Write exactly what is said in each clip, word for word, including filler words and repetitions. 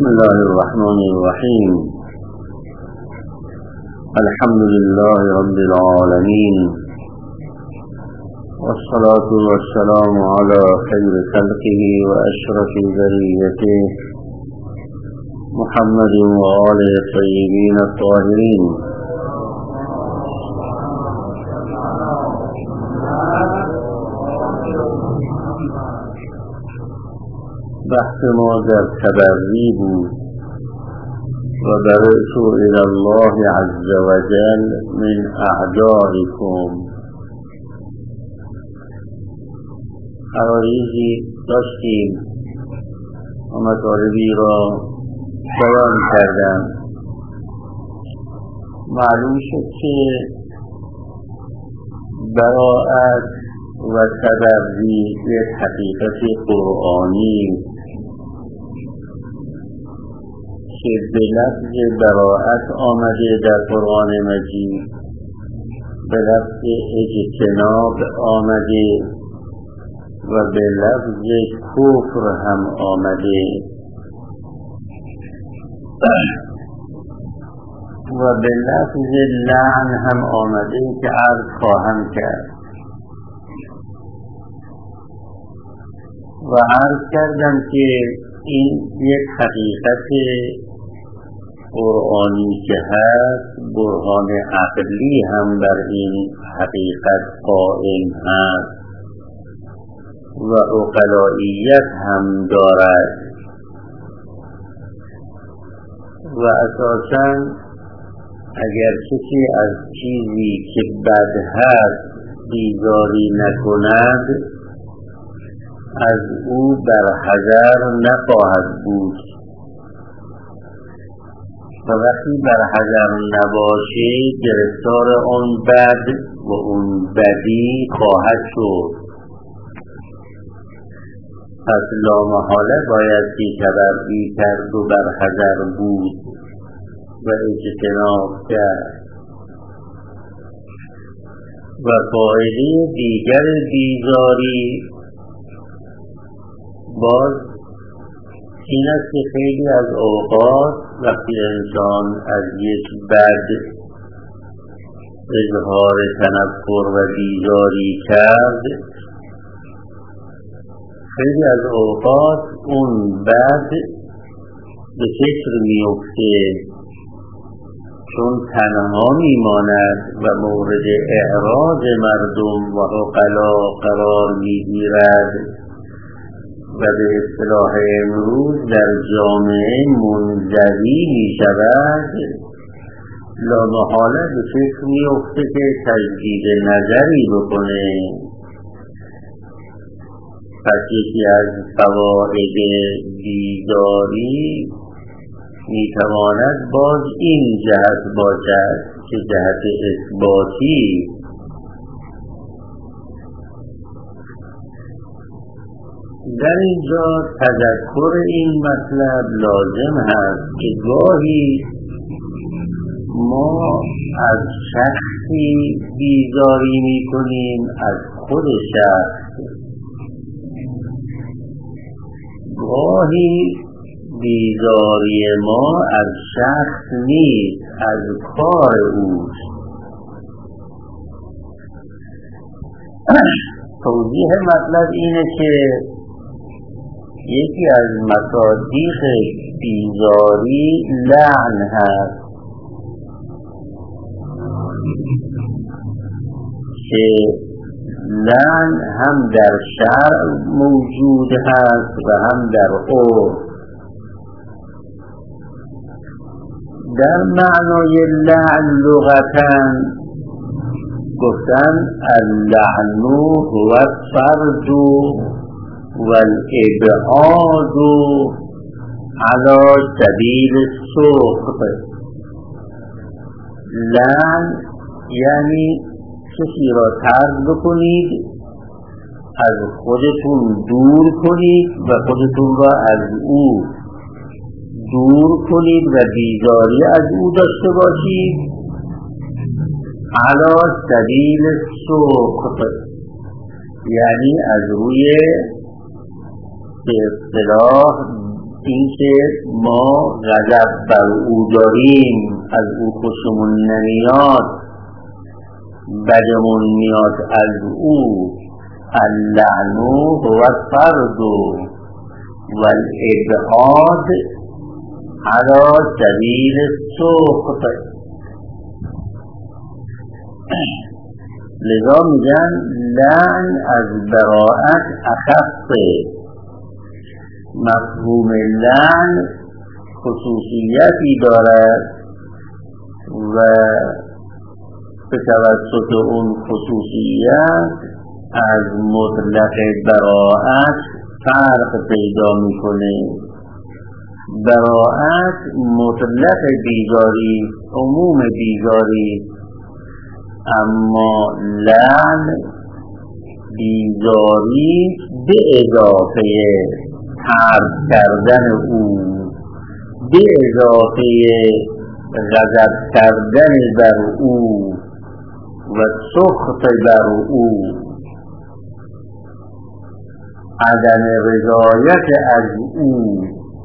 بسم الله الرحمن الرحيم. الحمد لله رب العالمين، والصلاة والسلام على خير خلقه وأشرف ذريته محمد وآله الطيبين الطاهرين. بحث ما در تبری بود و برئت الى الله عز وجل من اعدائكم. حواریزی داشتیم و مطالبی را بیان کردم. معلوم شد که براءت و تبری یک حقیقت قرآنی که به لفظ براءت آمده در قرآن مجید، به لفظ اجتناب آمده و به لفظ کفر هم آمده و به لفظ لعن هم آمده که عرض خواهم کرد. و عرض کردم که این یک حقیقت قرآنی که هست، برهان عقلی هم بر این حقیقت قائم هست و عقلائیت هم دارد و اساساً اگر کسی از چیزی که بد هست بیزاری نکند، از او برحذر نخواهد بود و وقتی برحذر نباشه گرفتار آن بد و اون بدی خواهد شد. پس لامحاله باید که تبری کرد و برحذر بود و اجتناب کرد. و فایده دیگر بیزاری باز این است که خیلی از اوقات وقتی انسان از یک بد اظهار تنفر و بیزاری کرد، خیلی از اوقات اون بد به فکر میفته، چون تنها میماند و مورد اعراض مردم و عقلا قرار میگیرد و به اصطلاح امروز در جامعه منزوی می شود، لامحاله به فکر می افته که تجدید نظری بکنه. پس یکی از فواید بیزاری می تواند باز این جهت باشد که جهت اثباتی. در اینجا تذکر این مطلب لازم هست که گاهی ما از شخصی بیزاری می کنیم، از خود شخص. گاهی بیزاری ما از شخص نیست، از کار اوست. توضیح مطلب اینه که یکی از مصادیق بیزاری لعن هست که لعن هم در شرع موجود هست و هم در عرف. در معنای لعن لغتاً گفتن اللعن هو الطرد والابعاد على سبیل السخط. لعن یعنی کسی را طرد بکنید، از خودتون دور کنید و خودتون را از او دور کنید و بیزاری از او داشته باشید علی سبیل السخط، یعنی از روی به اصطلاح اینکه ما غضب بر او داریم، از او خوشمون نمیاد، بدمون میاد از او. اللعن هو الطرد والابعاد على سبیل السخط. لذا میگن لعن از براءت اخفه. مفهوم لعن خصوصیتی دارد و به توسط اون خصوصیت از مطلق براءت فرق پیدا میکنه. براءت مطلق بیزاری، عموم بیزاری، اما لعن بیزاری به اضافه حرف کردن او، به اضافه غضب کردن بر او و سخط بر او، عدم رضایت از او.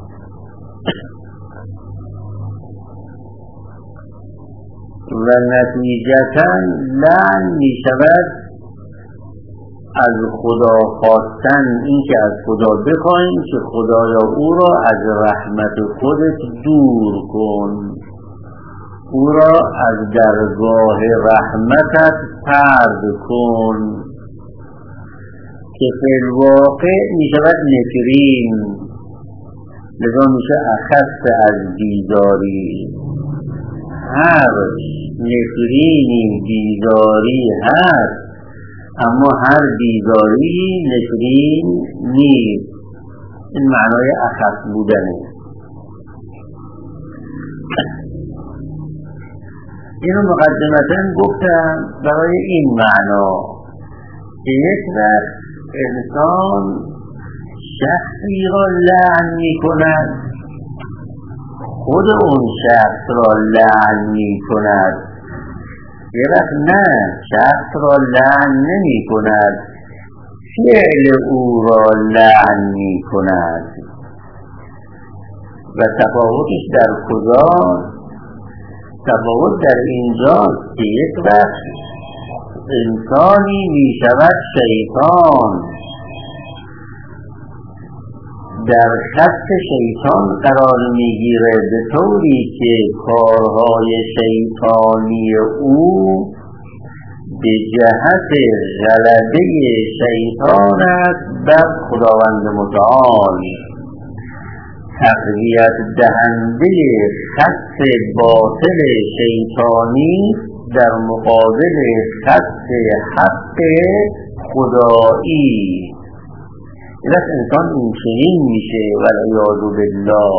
و نتیجتا لعن می شود از خدا خواستن، این که از خدا بخوایم که خدایا او را از رحمت خودت دور کن، او را از درگاه رحمتت طرد کن، که فی الواقع می شود نفرین. لذا میشه اخف از بیزاری. هر نفرینی بیزاری هست، اما هر بیزاری نفرین نیست. این معنای اخف بودنه. اینو مقدمتاً گفتم برای این معنا که یک وقت انسان شخصی را لعن می کند، خود اون شخص را لعن می کند. یه وقت نه، شخص را لعن نمی کند، فعل او را لعن می کند. و تفاوتش در کجا؟ تفاوت در اینجاست که یک وقت انسانی می شود شیطان، در خط شیطان قرار میگیره، به طوری که کارهای شیطانی او به جهت غلبه شیطان است بر خداوند متعال، تقویت دهنده خط باطل شیطانی در مقابل خط حق خدایی. این انسان این چنین میشه والعیاذ بالله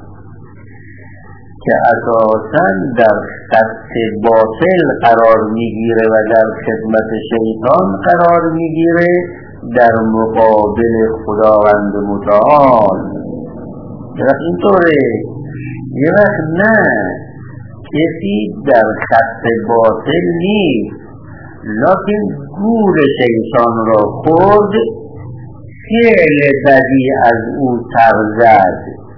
که اساساً در خط باطل قرار میگیره و در خدمت شیطان قرار میگیره در مقابل خداوند متعال. یه وقت اینطوره، یه وقت نه، کسی در خط باطل نیست لکن گور شیطان را خورد، فعل بدی از او سرزد.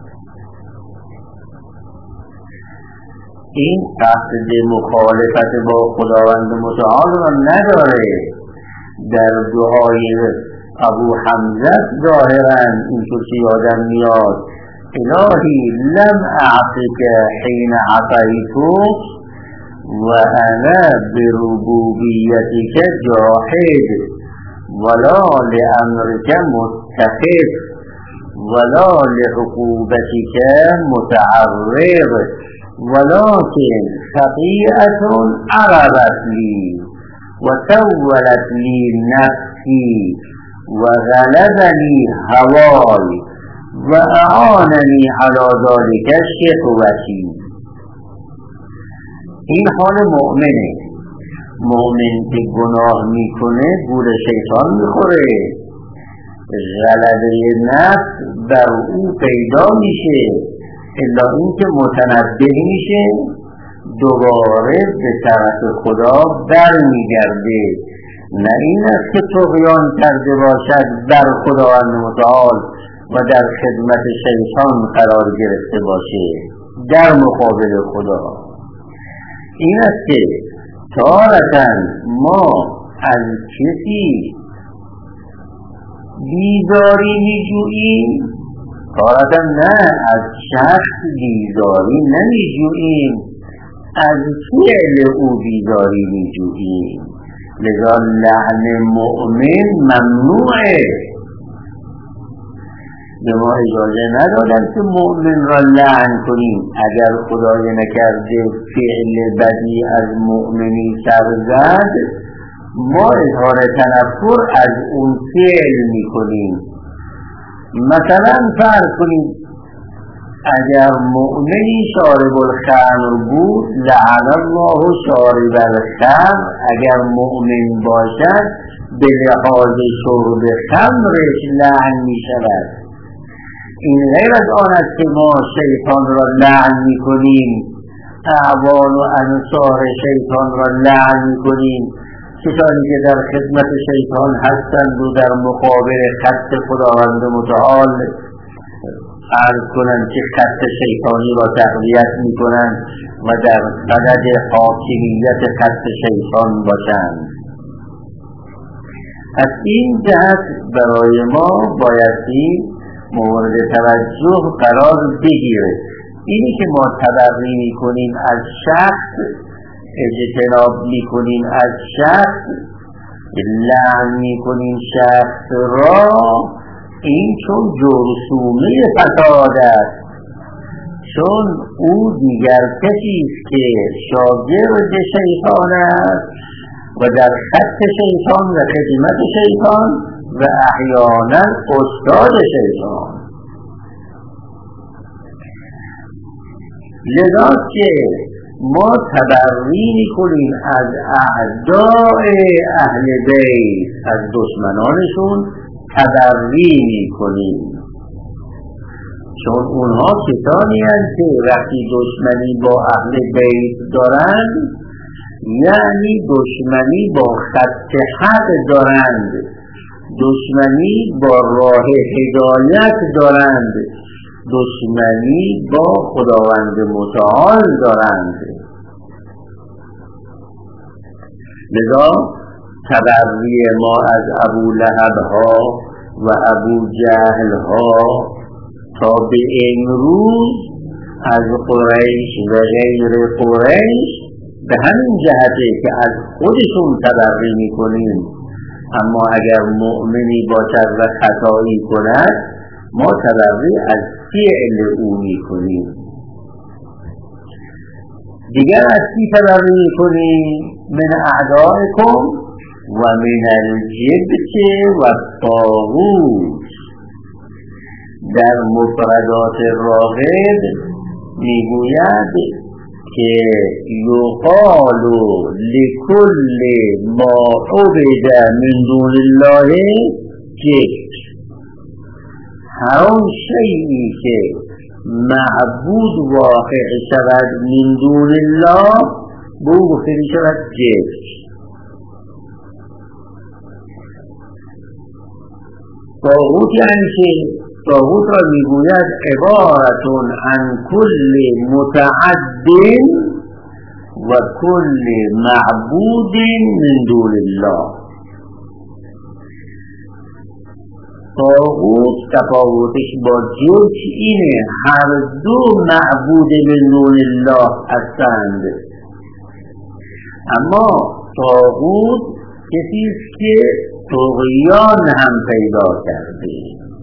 این قصد مخالفت با خداوند متعال را نداره. در دعای ابو حمزه ظاهرا اینطور که یادم میاد الهی لم اعطک حین عطیتک و انا بربوبیتک جاحد ولا لأمرك متخذ ولا لعقوبتك متعرض ولكن خطيئة عرضت لي وسولت لي نفسي وغلبني هواي وأعانني على ذلك شهوتي. این حال مؤمنه. مؤمن که گناه میکنه گول شیطان میخوره، غلبه نفس بر او پیدا میشه، الا این که متنبه میشه دوباره به طرف خدا بر میگرده. نه این است که طغیان کرده باشد بر خداوند متعال و در خدمت شیطان قرار گرفته باشه در مقابل خدا. این است که تارةً ما از کسی بیزاری میجوییم، تارةً نه از شخص بیزاری نمیجوییم، از فعل او بیزاری میجوییم. لذا لعن مؤمن ممنوعه. به ما اجازه ندادن که مؤمن را لعن کنیم. اگر خدای نکرده فعل بدی از مؤمنی سر زد، ما اظهار تنفر از اون فعل میکنیم. مثلا فرض کنیم اگر مؤمنی شارب الخمر بود، لعن الله شارب الخمر، اگر مؤمن باشد به لحاظ شرب خمرش لعن می شود. این غیر از آن است که ما شیطان را لعن می کنیم، اعوان و انصار شیطان را لعن می کنیم، کسانی که در خدمت شیطان هستند و در مقابل خط خداوند متعال عرض کنند که خط شیطانی را تقویت می کنند و در صدد حاکمیت خط شیطان باشند. از این جهت برای ما بایستی مورد توجه قرار بگیره. اینی که ما تبرئه می کنیم از شخص، اجتناب می کنیم از شخص، لعن می کنیم شخص را، این چون جرثومه فساد است، چون او دیگر کسی است که شاگرد شیطان است و در خط شیطان و خدمت شیطان و احیانا استاد شیطان. لذا که ما تبرئه می‌کنیم از اعداء اهل بیت، از دشمنانشون تبرئه می‌کنیم، چون اونها کسانی هستند که وقتی دشمنی با اهل بیت دارند، یعنی دشمنی با خط حق دارند، دشمنی با راه هدایت دارند، دشمنی با خداوند متعال دارند. لذا تبرئه ما از ابو لهب ها و ابو جهل ها تا به امروز از قریش و غیر قریش به همین جهته که از خودشون تبرئه می کنیم. اما اگر مؤمنی باشد و خطایی کند، ما تبرئه از فعل او می کنیم. دیگر از کی تبرئه می کنیم؟ من اعدائکم و من الجبت و الطاغوت. در مفردات راغب میگوید که یقال لکل ما عبد من دون الله جبت. هر آن شیئی که معبود واقع شود من دون الله، به او گفته می شود جبت. طاغوت یعنی که طاغوت را میگوید عبارتون عن کل متعد و کل معبود من دون الله. طاغوت تفاوتش با جبت اینه، هر دو معبود من دون الله هستند، اما طاغوت کسی است که طغیان هم پیدا کرده،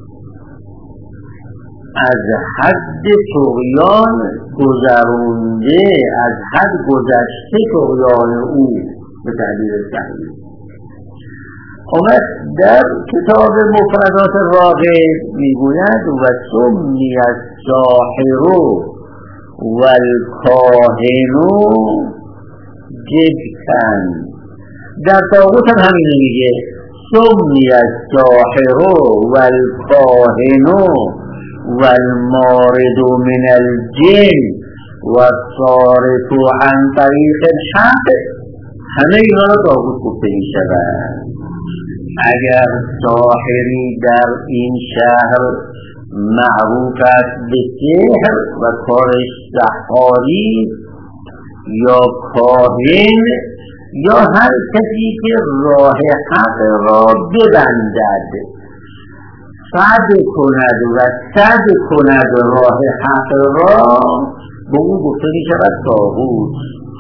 از حد طغیان گذرونده، از حد گذشته طغیان او به تعبیر صحیح. اومد در کتاب مفردات راغب میگوید و سمی الساحر و الکاهن جبتن. در طاغوت هم همینه میگه سمی الساحر و الکاهن و المارد من الجن و الصارف عن طریق الحق. همه اینا را طاغوت گفته می شود. اگر ساحری در این شهر معروف است به سحر و کارش سحاری یا کاهن یا هر کسی که راه حق را ببندد، صد کند و صد کند راه حق را، به او گفته می شود طاغوت.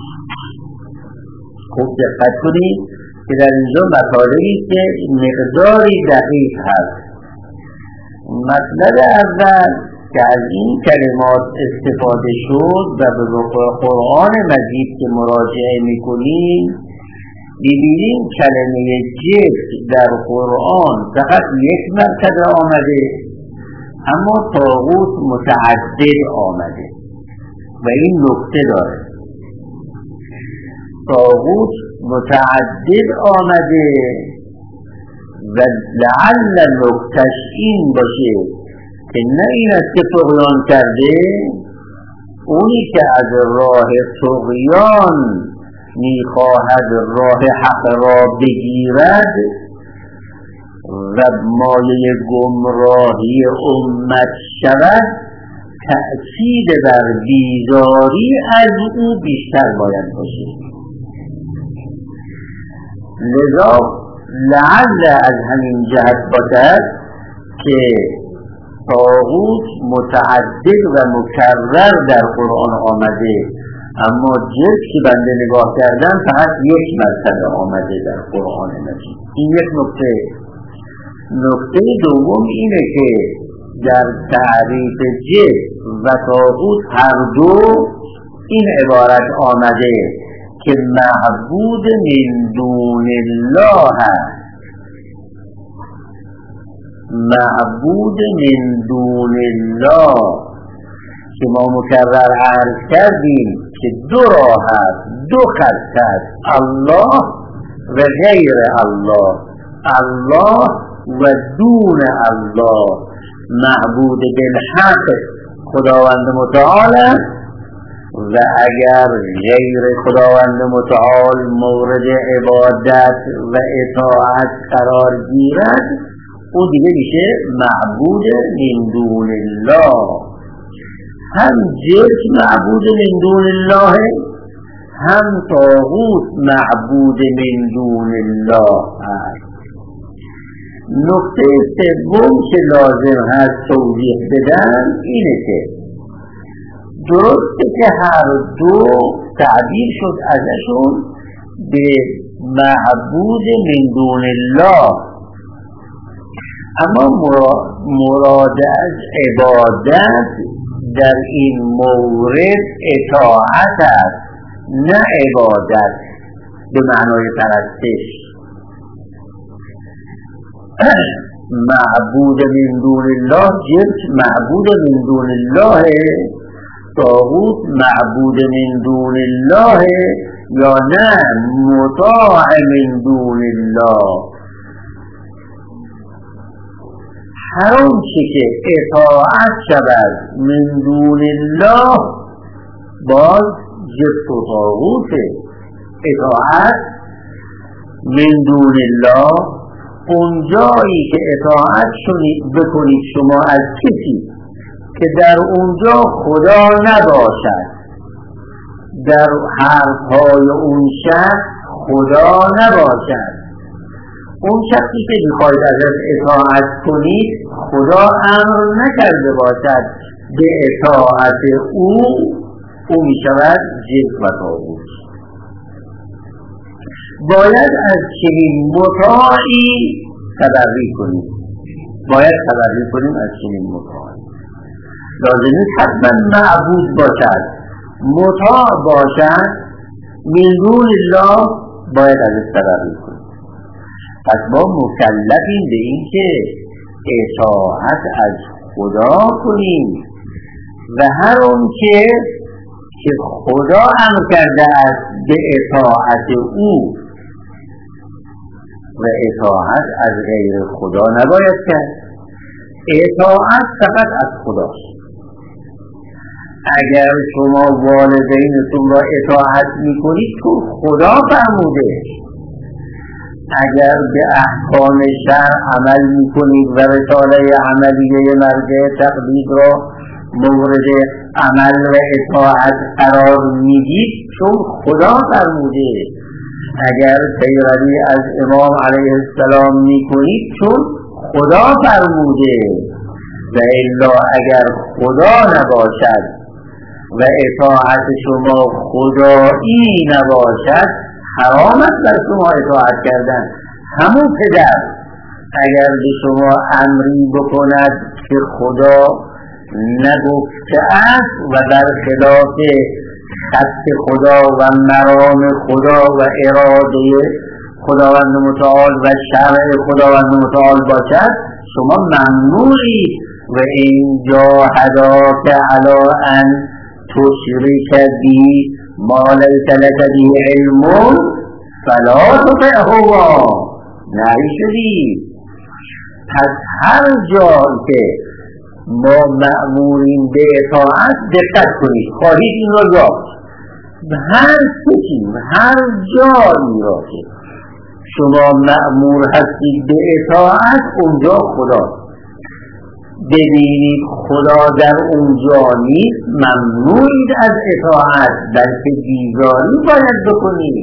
خوب دقت کنید که در اینجا مطالبی که مقداری دقیق هست. مطلب اول که از این کلمات استفاده شد و به قرآن مجید که مراجعه میکنیم ببینیم کلمه جبت در قرآن فقط یک مرتبه آمده، اما طاغوت متعدد آمده و این نکته داره. طاغوت متعدد آمده و لعل نکتش این باشه که نه این است که طغیان کرده، اونی که از راه طغیان میخواهد راه حق را بگیرد و مایه گمراهی امت شود، تأکید بر بیزاری از او بیشتر باید باشه. لذا لعل از همین جهت باشد که طاغوت متعدد و مکرر در قرآن آمده، اما جلد که بنده نگاه کردن فقط یک مرتبه آمده در قرآن مجید. این یک نکته. نکته دوم اینه که در تعریف جلد و طاغوت هر دو این عبارت آمده که معبود من دون الله هست. معبود من دون الله که ما مکرر عرض کردیم که دو راه هست، دو خط هست، الله و غیر الله، الله و دون الله. معبود بالحق خداوند متعال است و اگر غیر خداوند متعال مورد عبادت و اطاعت قرار گیرد، او دیگه میشه معبود من دون الله. هم جسم معبود من دون الله، هم طاغوت معبود من دون الله است. نکته سوم که لازم هست توضیح بدن اینه که درسته که هر دو تعبیر شد ازشون به معبود من دون الله، اما مراد از عبادت در این مورد اطاعت است، نه عبادت به معنای پرستش. معبود من دون الله جنس معبود من دون الله، طاغوت معبود من دون الله یا نه مطاع من دون الله. هر آنچه که اطاعت شود من دون الله باز جبت و طاغوته. اطاعت من دون الله اون جایی که اطاعت بکنید شما از کسی که در اونجا خدا نباشد، در حرفهای اون شخص خدا نباشد، اون شخصی که میخواید ازش اطاعت کنید خدا امر نکرده باشد به اطاعت او، او میشود جبت و طاغوت. باید از چنین مطاعی تبری کنیم، باید تبری کنیم از چنین مطاعی. لازم نیست حتما معبود باشد، مطاع باشد من دون الله باید ازش تبری کنیم. پس ما مکلفیم به این که اطاعت از خدا کنیم و هر اون که که خدا امر کرده است به اطاعت او، و اطاعت از غیر خدا نباید کرد. اطاعت فقط از خداست. اگر شما والدینتون را اطاعت میکنید تو خدا فرموده، اگر به احکام شرع عمل میکنید و رساله عملیه مرجع تقلید را مورد عمل و اطاعت قرار میدید چون خدا فرموده. اگر پیروی از امام علیه السلام میکنید چون خدا فرموده. و الا اگر خدا نباشد و اطاعت شما خدایی نباشد حرام است بر شما اطاعت کردن. همون پدر اگر به شما امری بکند که خدا نگفته است و در خلاف خط خدا و مرام خدا و اراده خداوند متعال و شرع خداوند متعال باشد شما ممنوعی. و این جاهداک علی ان تشرک بی ما لیس لک به علم فلا تطعهما. نهی شدی. پس هر جا که ما مأموریم به اطاعت دقت کنید، خواهید این را یافت. هر چیزی هر جایی را که شما مأمور هستید به اطاعت اونجا خدا. ببینید خدا در اونجا نیست ممنوعید از اطاعت بلکه بیزاری باید بکنید.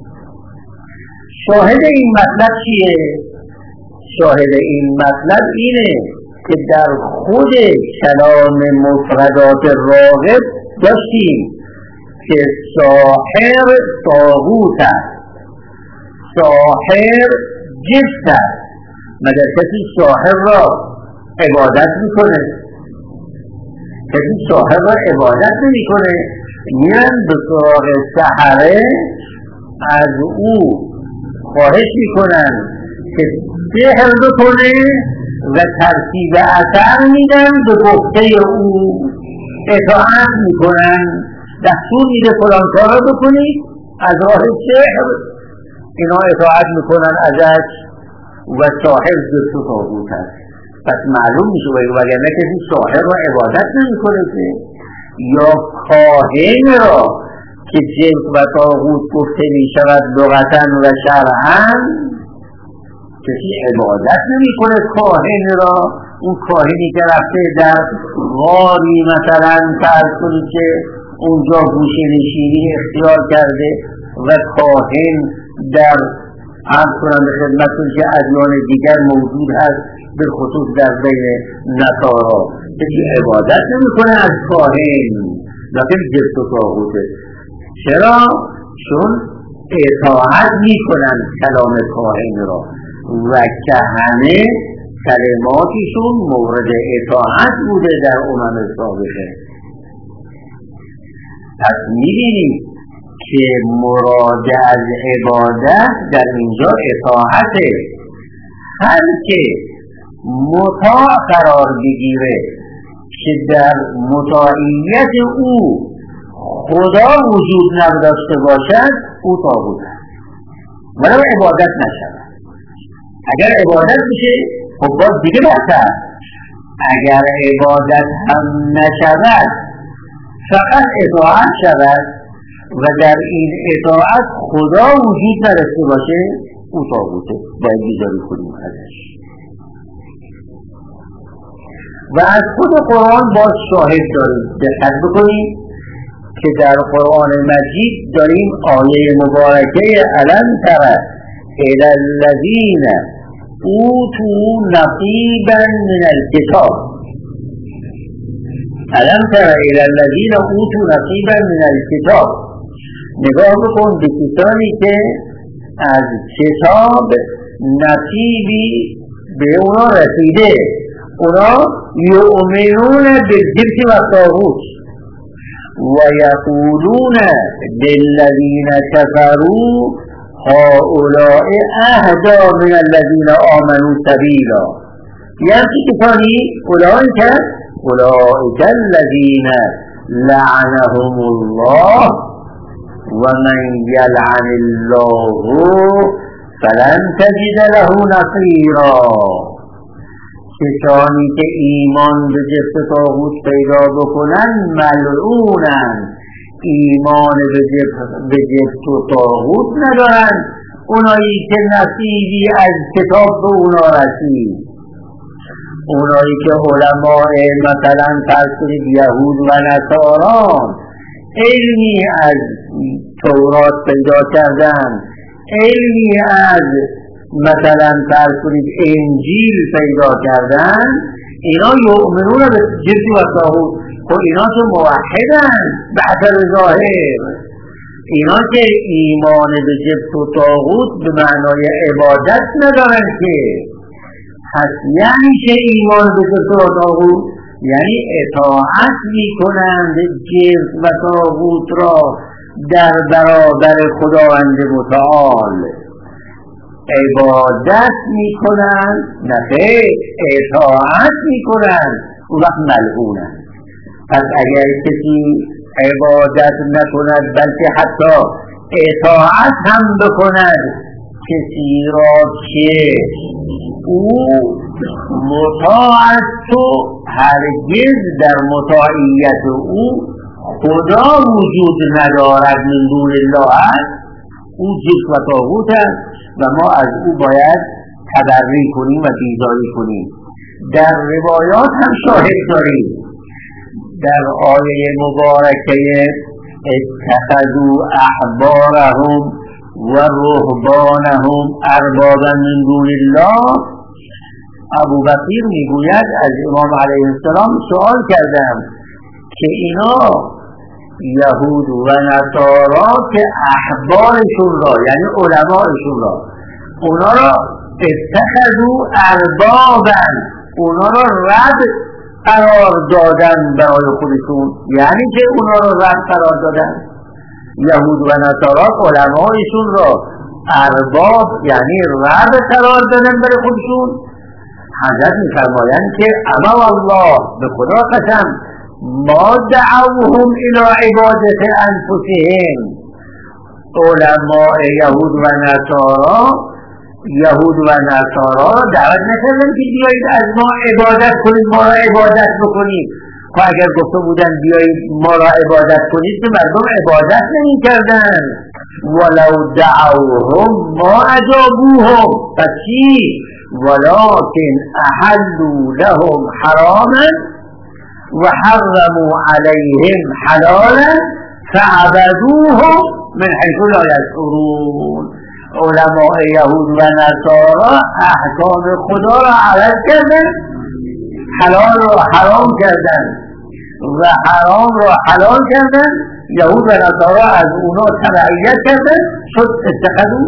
شاهد این مطلب چیه؟ شاهد این مطلب اینه که در خود کلام مفردات راغب داشتیم که ساحر طاغوت است، ساحر جفت است. مگر کسی ساحر را عبادت میکنه؟ کسی ساحر را عبادت نمیکنه. میرن به سراغ سحره از او خواهش میکنن که سحر بکنه و ترتیب اثر میدن به گفته او، اطاعت میکنن، دستور میده فلان کار را بکنید از راه سحر، اینا اطاعت میکنن ازش و ساحر جفت و طاغوت است. پس معلوم میشه وگرنه کسی ساحر را عبادت نمیکنه که، یا کاهن را که جفت و طاغوت گفته میشود لغتا و شرعا کسی عبادت نمیکنه کاهن را. اون کاهنی که رفته در غاری مثلا فرض کنید که اونجا گوشه نشینی اختیار کرده و کاهن در عرض کنم به خدمتتون که ادیان دیگر موجود هست به خصوص در بین نصارا، کسی عبادت نمیکنه از کاهن لیکن جفت و طاغوته. چرا؟ چون اطاعت میکنن کلام کاهن را و کهنه کلماتشون مورد اطاعت بوده در امم سابقه. پس میبینیم که مراد از عبادت در اینجا اطاعته. هر که مطاع قرار بگیره که در مطاعیت او خدا وجود نداشته باشد او طاغوت است ولو عبادت نشود. اگر عبادت میشه خب باز دیگه بحثه. اگر عبادت هم نشود فقط اطاعت شود و در این اطاعت خدا وجود نداشته باشه او طاغوته، باید بیزاری کنیم ازش. و از خود قرآن باز شاهد داریم. دقت بکنیم که در قرآن مجید داریم آیه مبارکه الم تر الی الذین اوتوا نصیبا من الکتاب. الم تر الی الذین اوتوا نصیبا من الکتاب. نگاه بکن به کسانی که از کتاب نصیبی به اونا رسیده. اونا یؤمنون بالجبت و طاغوت و یقولون للذین کفروا هؤلاء اهدی من الذین آمنوا سبیلا. یعنی کسانی اولئک اولئک الذین لعنهم الله و من یلعن الله فلن تجد له نصیرا. کسانی که ایمان به جبت طاغوت پیدا بکنن ملعونن، ایمان به جبت و طاغوت ندارن، اونایی که نصیبی از کتاب به اونا رسید، اونایی که علماء مثلا فرض کنید یهود و نصاران علمی از تورات پیدا کردن، علمی از مثلا فرض کنید انجیل پیدا کردن، اینا یؤمنون به جبت و طاغوت. خب اینا که موحدن به حسب ظاهر، اینا که ایمان به جبت و طاغوت به معنای عبادت ندارن که، پس یعنی که ایمان به جبت و طاغوت یعنی اطاعت میکنند جبت و طاغوت را در برابر خداوند متعال، عبادت میکنند نه خیر اطاعت میکنند، اون وقت ملعونند. پس اگر کسی عبادت نکند بلکه حتی اطاعت هم بکند کسی را که او مطاع است و هرگز در مطاعیت او خدا وجود ندارد من دون الله است، او جبت و طاغوت است و ما از او باید تبری کنیم و بیزاری کنیم. در روایات هم شاهد داریم، در آیه مبارکه اتخذوا احبارهم و رهبانهم اربابا من دون الله، ابو بکر میگوید از امام علیه السلام سوال کردم که اینا یهود و نصارا که احبارشون را یعنی علمایشون را اونا را اتخذوا اربابا، اونا را رب قرار دادن برای خودشون، یعنی که اونا را رب قرار دادن. یهود و نصارا علمایشون را ارباب یعنی رب قرار دادن برای خودشون. حضرت می‌فرمایند که اما والله به خدا قسم ما دعوهم الى عبادت انفسهم، علماء یهود و نصارا یهود و نصارا دعوت نکردن که بیایید از ما عبادت کنید، ما را عبادت بکنید. خب اگر گفته بودن بیایید ما را عبادت کنید که مردم عبادت نمی کردن. ولو دعوهم ما اجابوهم، پس چی؟ ولكن احلوا لهم حراما وحرموا عليهم حلالا فعبدوهم من حيث لا يشعرون. علماء یهود و نصارا احکام خدا را عوض کردن، حلال را حرام کردن و حرام را حلال کردن. یهود و نصارا از اونا تبعیت کردن، شد اتخذوا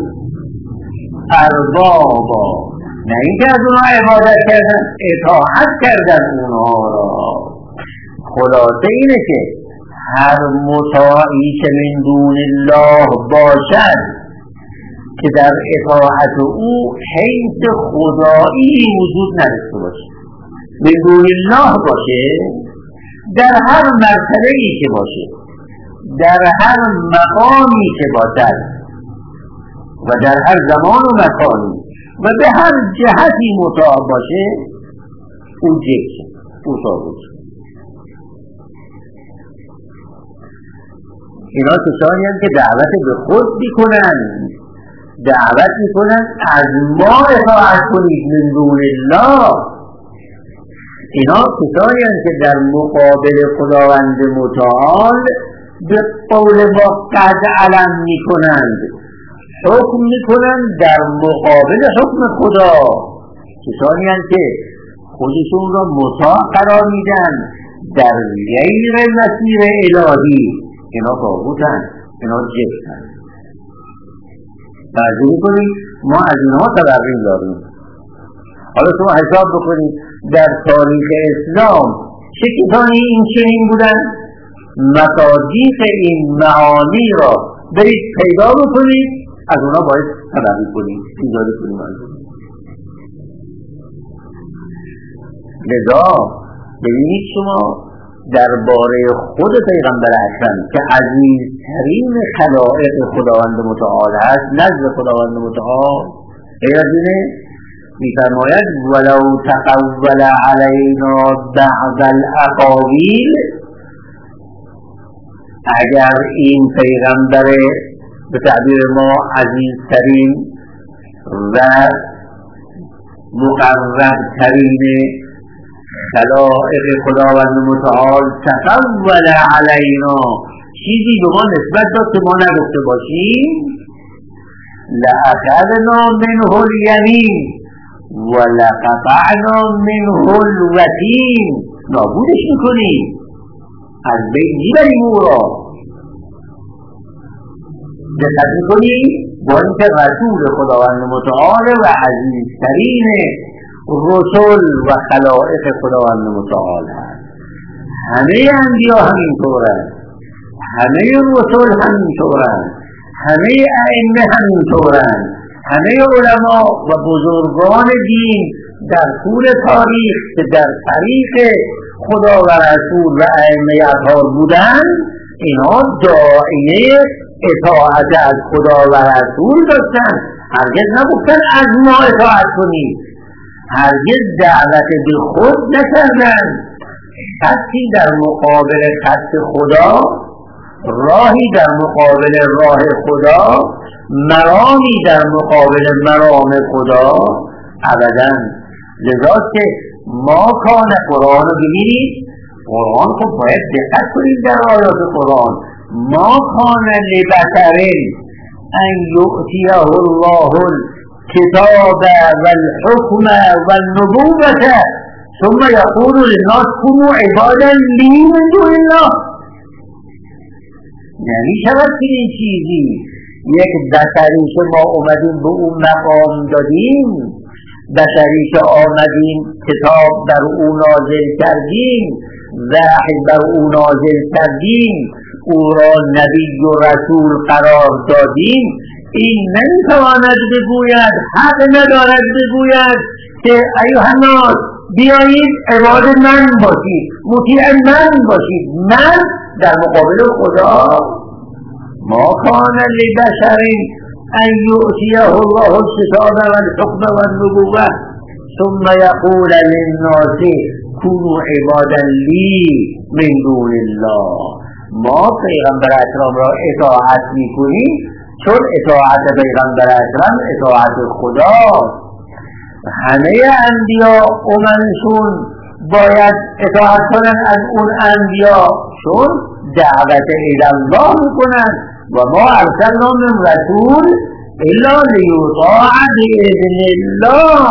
اربابا، نه اینکه از اونا عبادت کردن، اطاعت کردن اونا را. خلاصه اینه که هر مطاعی که من دون الله باشد که در اطاعت او حیث خدایی وجود نداشته باشه، من دون الله باشه، در هر مرتبه‌ای که باشه، در هر مقامی که باشد و در هر زمان و مکانی و به هر جهتی مطاع باشه، او جبت، او طاغوت. اینا کسانی هستند که دعوت به خود میکنن، دعوت میکنن از ما اطاعت کنید من دون الله. اینا کسانی هستند که در مقابل خداوند متعال به قول ما قد علم میکنند، حکم میکنند در مقابل حکم خدا. کسانی هستند که خودشون را مطاع قرار میدن در غیر مسیر الهی، اینا طاغوتن، اینا جبتن. توجه کنید ما از اینها تبرئه داریم. حالا شما حساب بکنید در تاریخ اسلام چه کسانی این چنین بودن؟ مصادیق این معانی را برید پیدا بکنید، از اونا باید تبرئه کنید، ایجاد کنید. لذا ببینید شما درباره خود پیغمبر اکرم که عزیزترین خلائق خداوند متعال است نزد خداوند متعال، غیر از اینه می‌فرماید ولو تقول علینا بعض الاقاویل، اگر این پیغمبر به تعبیر ما عزیزترین و مقرب ترین خلائق خداوند متعال تقول علینا، چیزی به ما نسبت داد که ما نگفته باشیم. لأخذنا منه الیمین و لقطعنا منه الوتین، نابودش میکنیم، از بین میبریم او را. دقت میکنیم با اینکه رسول خداوند متعال و عزیزترین رسول و خلائق خداوند متعال هست. همه انبیا همینطورند، همه رسول همینطورند، همه ائمه همینطورند، همه علما و بزرگان دین در طول تاریخ که در طریق خدا و رسول و ائمه اطهار بودند، اینها داعیه اطاعت از خدا و رسول داشتند. هرگز نگفتن از ما اطاعت کنید، هرگز دعوت به خود نکردند. خطی در مقابل خط خدا، راهی در مقابل راه خدا، مرامی در مقابل مرام خدا ابداً. لذا که ما کان قرآن رو ببینید، قرآن خب باید دقت کنید در آیات قرآن. ما کان لبشر ان یؤتیه الله الکتاب والحکم والنبوة ثم یقول للناس كونوا عبادا لی من دون الله. یعنی شود که این چیزی یک بشری که ما اومدیم به اون مقام دادیم، بشری که آمدیم کتاب بر او نازل کردیم، وحی بر او نازل کردیم، او را نبی و رسول قرار دادیم، این نمیتواند بگوید، حق ندارد بگوید که ایها الناس بیایید عباد من باشید، مطیع من باشید. من در مقابل خدا، ما کان لبشر ان یؤتیه الله الکتاب والحکم والنبوة ثم یقول للناس كونوا عبادا لی من دون الله. ما پیغمبر اکرم را اطاعت میکنیم چون اطاعت پیغمبر اکرم اطاعت خدا. همه انبیا اممشون باید اطاعت کنن از اون انبیا چون دعوت الله میکنن. و ما ارسلنا من رسول الا لیطاع باذن الله.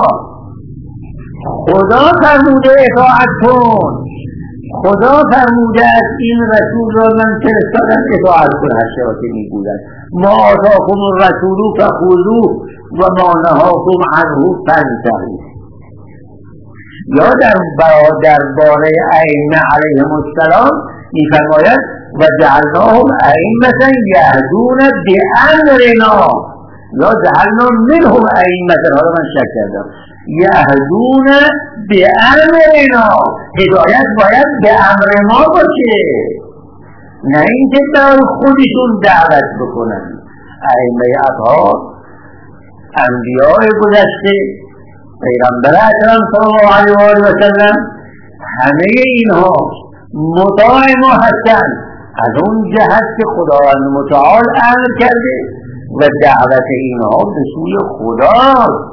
خدا فرموده اطاعت کن، خدا فرموده از این رسول را من فرستادم اطاعت کن. هر چرا که میگوید ما آتاکم الرسول فخذوه و ما نهاکم عنه فانتهوا. یا در درباره ائمه علیهم السلام میفرماید و جعلناهم ائمة یهدون بامرنا، یا جعلنا منهم ائمة، حالا من شک کردم، یهدون بامرنا. هدایت باید به امر ما باشه، نه اینکه در خودشون دعوت بکنن. ائمه اطهار، انبیاء گذشته، پیغمبر اکرم صلی الله علیه و آله و سلم، همه اینها مطاع ما هستند از اون جهت که خداوند متعال امر کرده و دعوت اینها به سوی خداست.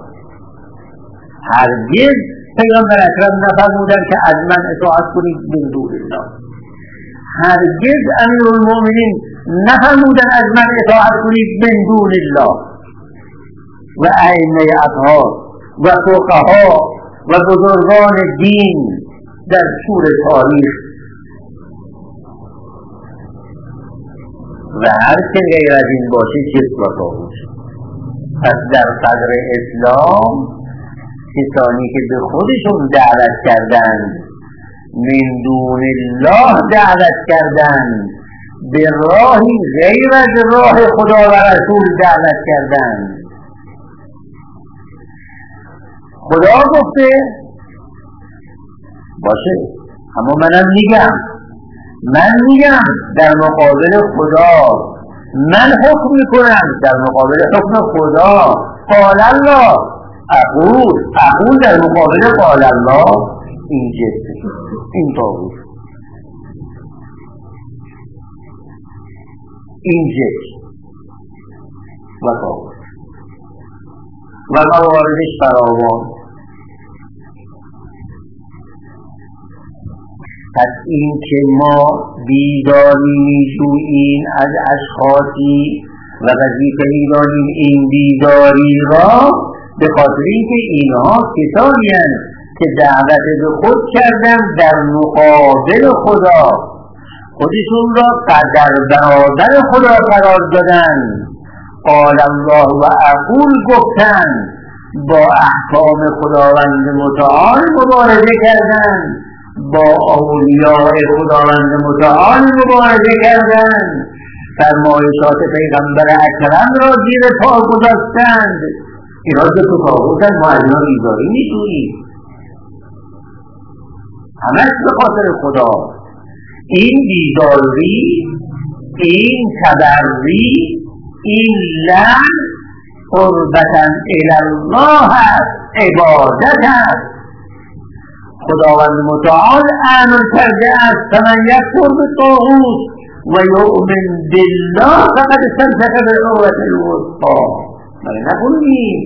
هرگز پیغمبر اکرم نفرمودن که از من اطاعت کنید من دون الله. هرگز امیرالمؤمنین نفرمودن از من اطاعت کنید من دون الله. و ائمه اطهار و فقها و بزرگان دین در طول تاریخ و هر که غیر از این باشه جبت و طاغوت. پس در صدر اسلام کسانی که به خودشون دعوت کردند، من دون الله دعوت کردند، به راهی غیر از راه خدا و رسول دعوت کردند. خدا گفته باشه، اما منم میگم من میگم در مقابل خدا من حکم میکنم، در مقابل حکم خدا. قال الله اقول اقول در مقابل قال الله این جد، این طاغوت، این جد و طاغوت. و مواردش فراوان. پس این که ما بیداری می‌جوییم از اشخاصی و وظیفه می‌دانیم این بیداری را به خاطر اینکه اینها کسانی هستند که دعوت به خود کردن در مقابل خدا، خودشون را قدر برادر خدا قرار دادن، قال الله و اقول گفتن، با احکام خداوند متعال مبارزه کردن، با اولیاء خداوند متعال مبارزه کردن، فرمایشات پیغمبر اکرم را زیر پا گذاشتند. اینا دو تا گفتن ما از اینا بیزاری می‌جوییم، همش به خاطر خدا. این بیزاری، این تبری، این لعن قربتاً الالله است، عبادت است. خداوند متعال امر کرده است فمن یکفر بالطاغوت و یؤمن بالله فقد استمسک بالعروة الوثقی. مگه نخوندیم؟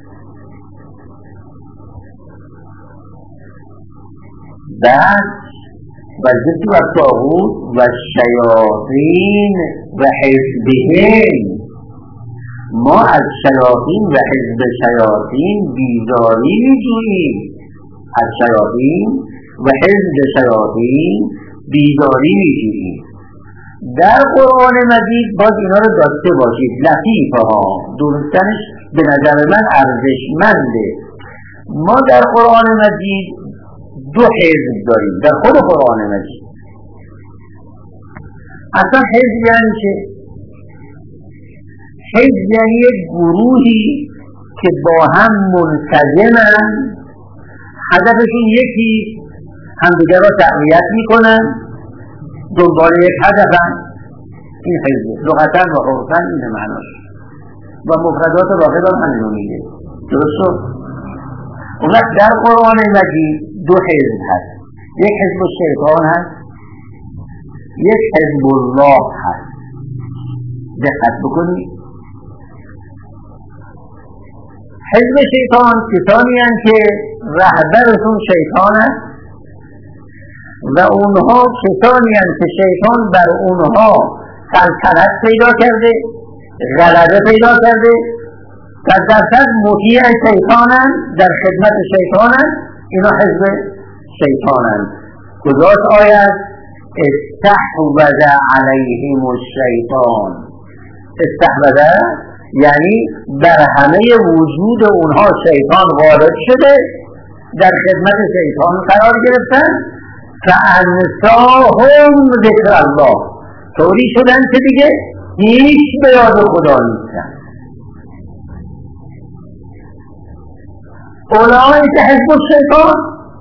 بعد و ضد و طاغوت و شیاطین و حزبهم، ما از شیاطین و حزب شیاطین بیزاری می‌جوییم، از شیاطین و حزب شیاطین بیزاری می‌جوییم. در قرآن مجید باز اینا رو داشته باشید، لطیفه ها، درستنش به نظر من ارزشمنده. ما در قرآن مجید دو حزب داریم در خود قرآن مجید. اصلا حزب یعنی چه؟ حزب یعنی یک گروهی که با هم منسجمن، هدفشون یکی، همدیگر را تقویت میکنن، دنبال یک هدفن. این حزب لغتاً و عرفاً این معناش و مفردات واحد هم همینو میگه. درست شد؟ اون وقت در قرآن مجید دو حزب هست، یک حزب شیطان هست، یک حزب الله هست. دقت بکنید. حزب شیطان کسانی هستند که رهبرشون شیطان است و اونها کسانی هستند که شیطان بر اونها سلطنت پیدا کرده، غلبه پیدا کرده، در درصد مطیع شیطانند، در خدمت شیطانند. اینا حزب شیطانند. کجاست آیت؟ استحوذ علیهم الشیطان. استحوذ یعنی در همه وجود اونها شیطان وارد شده، در خدمت شیطان قرار گرفتن. فانساهم ذکر الله، طوری شدن که دیگه هیچ به یاد خدا نیستن. اولئک حزب الشیطان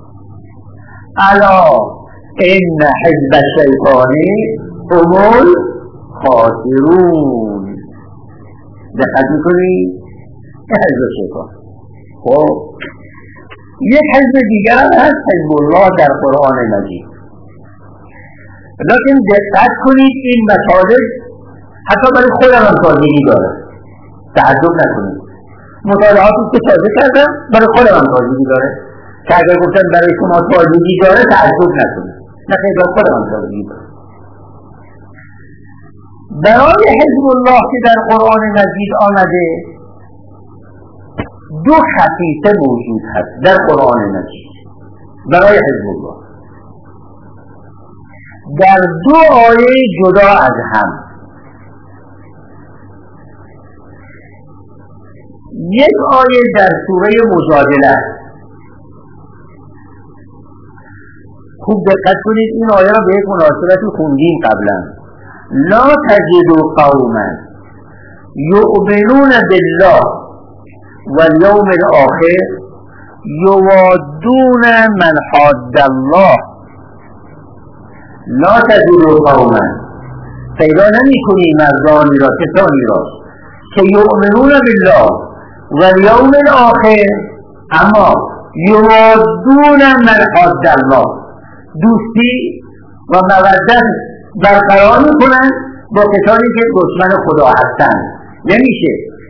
الا ان حزب الشیطان هم الخاسرون. دقت میکنید؟ حزب شیطان. خب یک حزب دیگر هست، حزب الله در قرآن مجید. لیکن دقت کنید این مطالب حتی برای خودم هم تازگی داره، تعجب نکنید. مطالعاتی که تازه کردم برای خودم هم تازگی داره، که اگر گفتن برای شما تازگی داره تعجب نکنید، نه خیلی برای خودم هم تازگی داره. برای حزب الله که در قرآن مجید آمده دو خصیصه موجود هست در قرآن مجید برای حزب الله، در دو آیه جدا از هم. یک آیه در سوره مجادله. خوب دقت کنید، این آیه را به یک مناسبتی خوندیم قبلا. لا تجد قوما یؤمنون بالله والیوم الاخر یوادون من حاد الله. لا تجد قوما، پیدا نمی کنی مردانی را، کسانی را که یؤمنون بالله والیوم الاخر، اما یوادون من حاد الله، دوستی و مودت برقرار میکنن با کسانی که دشمن خدا هستند. نمیشه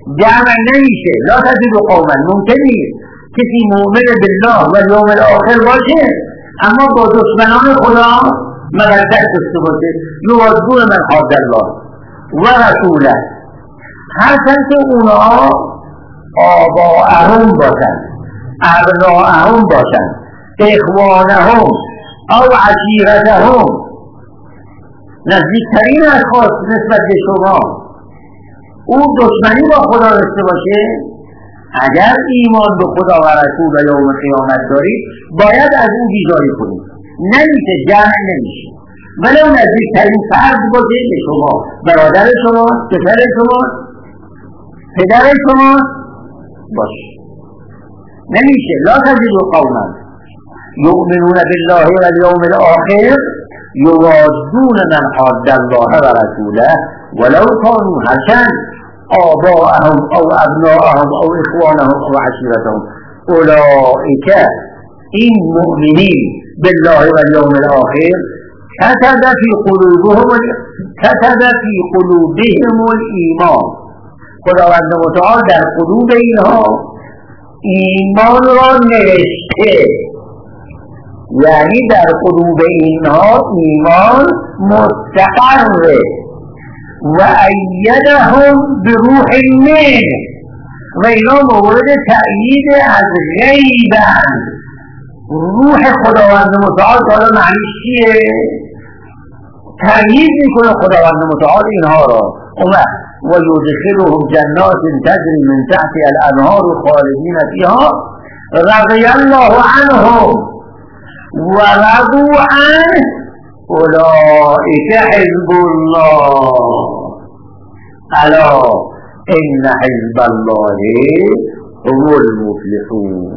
جمع نمیشه. لا تجد قوما، ممکن نیست کسی مؤمن بالله و یوم الاخر باشه اما با دشمنان خدا مودت داشته باشه. یوادون من حاد الله و رسوله، هرچند که اونا آباءهم باشن، ابناءهم باشن، اخوانهم او عشیرتهم، نزدیکترین اشخاص نسبت به شما، او دشمنی با خدا داشته باشه، اگر ایمان به خدا و رسول و یوم قیامت دارید باید از او بیزاری کنید. نمیشه، جمع نمیشه. ولی اون نزدیکترین فرد باشه به شما، برادر شما، پسر شما، پدر شما باشه. نمیشه. لا تجد قوما یؤمنون بالله و الیوم الاخر یوادون من حاد الله و رسوله ولو كانوا هرچند آباءهم او ابناءهم او اخوانهم او عشیرتهم. اولئک، این مؤمنین بالله و الیوم الاخر، كتب في قلوبهم كتب في قلوبهم الایمان، خداوند متعال در قلوب اینها ایمان را نوشته، یعنی در قلوب اینها ایمان مستقر و ایدهم بروح منه، و اینا مورد تأیید از غیبند. روح خداوند متعال حالا معنیش چیه؟ تأیید میکنه خداوند متعال اینها را. اومد و یدخلهم جنات تجری من تحتها الانهار خالدین فیها رضی الله عنهم و رضوا عنه اولئک حزب الله الا ان حزب الله هم المفلحون.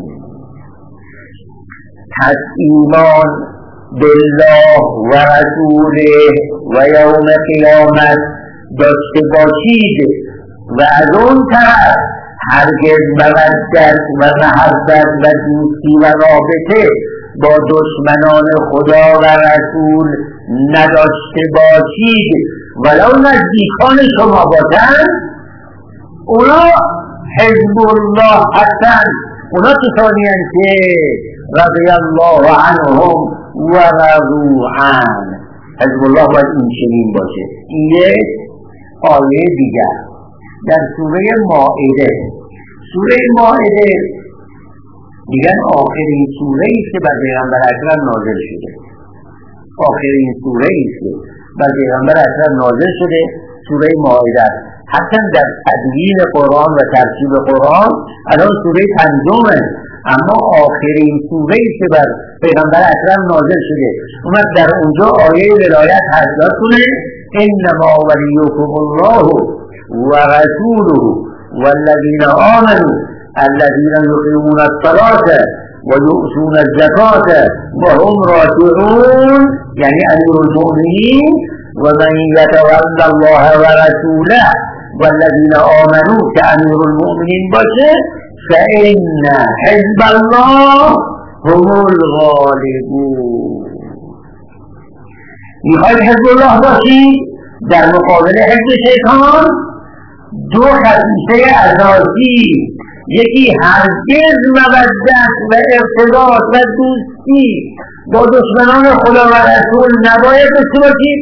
پس ایمان بالله و رسوله و یوم قیامت داشته باشید و از اون طرف هرگز مودت و محبت و دوستی و رابطه با دشمنان خدا و رسول نداشته باشید ولو نزدیکان شما باشند. اونا حزب الله هستند، اونا کسانی هستند که رضی الله عنهم و رضوا عنه. حزب الله باید این چنین باشه. این یک آیه دیگر در سوره مائده. سوره مائده دیگر آخرین سوره ایست که بر پیغمبر اکرم نازل شده. آخرین سوره ایست که بر پیغمبر اکرم نازل شده سوره مائده. حتی در تدوین قرآن و ترتیب قرآن الان سوره پنجمه، اما آخرین سوره ایست که بر پیغمبر اکرم نازل شده. اومد در اونجا آیه ولایت هست کنه انما ولیکم الله و رسوله والذین آمنوا الذين يقيمون الصلاة ويؤتون الزكاة وهم راكعون، يعني أمير المؤمنين. ومن يتولى الله ورسوله والذين آمنوا كأمير المؤمنين بشه فإن حزب الله هم الغالبون. میخواید حزب الله باشی در مقابل حزب شیطان؟ دو خصیصه اساسی، یکی هرگز مودت و ارتباط و دوستی با دشمنان خدا و رسول نباید داشته باشید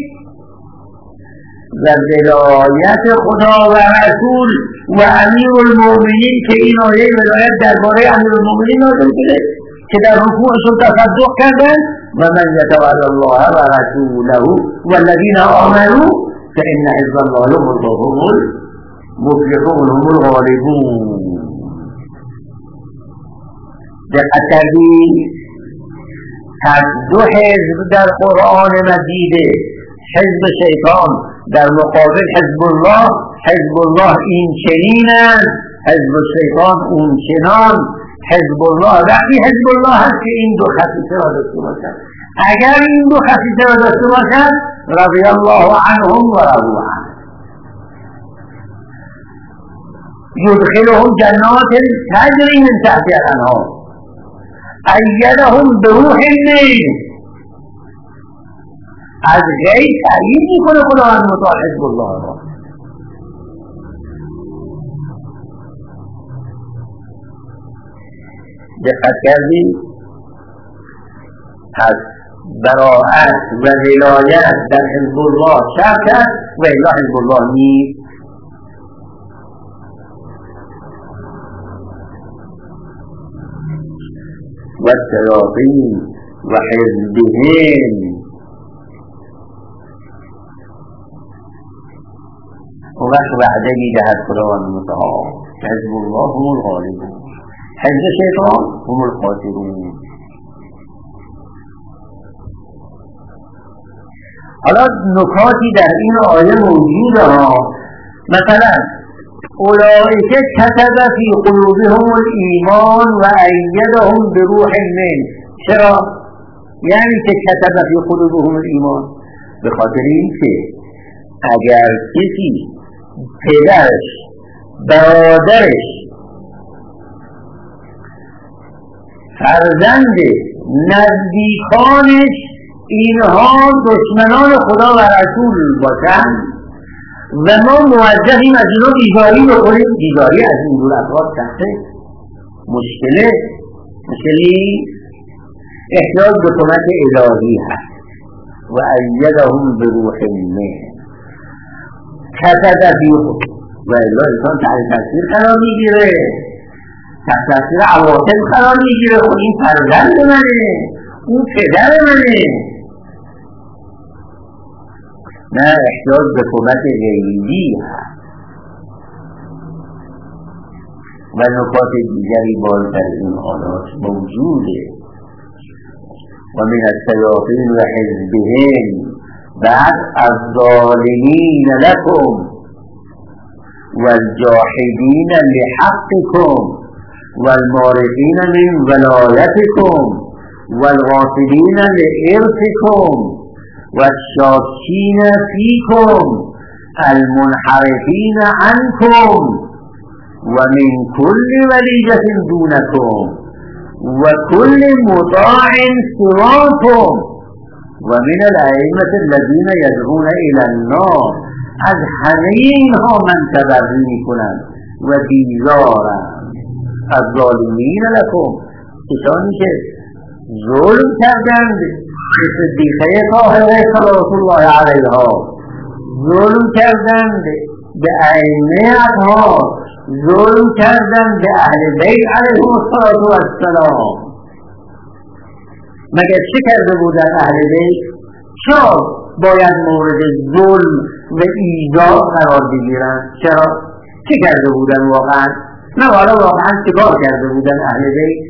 و ولایت خدا و رسول و امیر المؤمنین که این آیه ولایت درباره امیر المؤمنین نازل شده که در رکوعشون تصدق کردن و من یتولی الله و رسوله والذین آمنوا فإن حزب الله هم المفلحون هم الغالبون. دقت کردید؟ پس دو حزب در قرآن مجیده، حزب شیطان در مقابل حزب الله. حزب الله این چنینند، حزب شیطان اون چنان. حزب الله وقتی حزب الله هست که این دو خصیصه را داشته باشد. اگر این دو خصیصه را داشته باشد رضی الله عنهم و رضوا عنه. یدخلهم جنات تجری من تحتها الانهار ایدهم بروح منه. از غیر تأیید میکنه خداوند متعال حزب الله را. دقت کردید؟ پس براءت و ولایت در حزب الله شرط است و الا حزب الله نیست. و الشیاطین و حزبهم و وقت وعده میدهد خداوند متعال حزب الله هم الغالبون، حزب شیطان هم الخاسرون. حالا نکاتی در این آیه موجوده ها، مثلا اولئک کتب فی قلوبهم الایمان و ایدهم بروح منه. چرا؟ یعنی که کتب فی قلوبهم الایمان به خاطر اینکه اگر کسی پدرش، برادرش، فرزند، نزدیکانش اینها دشمنان خدا و رسول باشند و ما موجهیم از اینها بیزاری بکنیم، بیزاری از این دور افراد سخته، مشکله مشکلی احتیاج به کمک الهی هست. و ایدهم بروح منه کتب فی و الا انسان تحت تاثیر قرار میگیره، تحت تاثیر عواطف قرار میگیره. خب این فرزند منه، اون پدر منه، نه احتیاج به کمک غیبی هست. و نکات دیگری باز در این آیات موجوده. و من الشیاطین و حزبهم بعد الظالمین لكم والجاحدین لحقكم والمارقین من ولایتكم والغافلین لإرثكم والشاكين فيكم المنحرفين عنكم ومن كل وليجة دونكم وكل مطاع سواكم ومن الأئمة الذين يدعون إلى النار. از همه اینها من تبرئ میکنم و بیزارم. از ظالمین لکم، کسانی که ظلم کردند به صدیقه طاهره صلوات الله علیها، ظلم کردند به ائمه اطهار، ظلم کردند به اهل بیت علیهم السلام. مگر چه کرده بودن اهل بیت؟ چرا باید مورد ظلم و ایذا قرار بگیرن؟ چرا؟ چه کرده بودن واقعا؟ نه حالا واقعا چیکار کرده بودن اهل بیت؟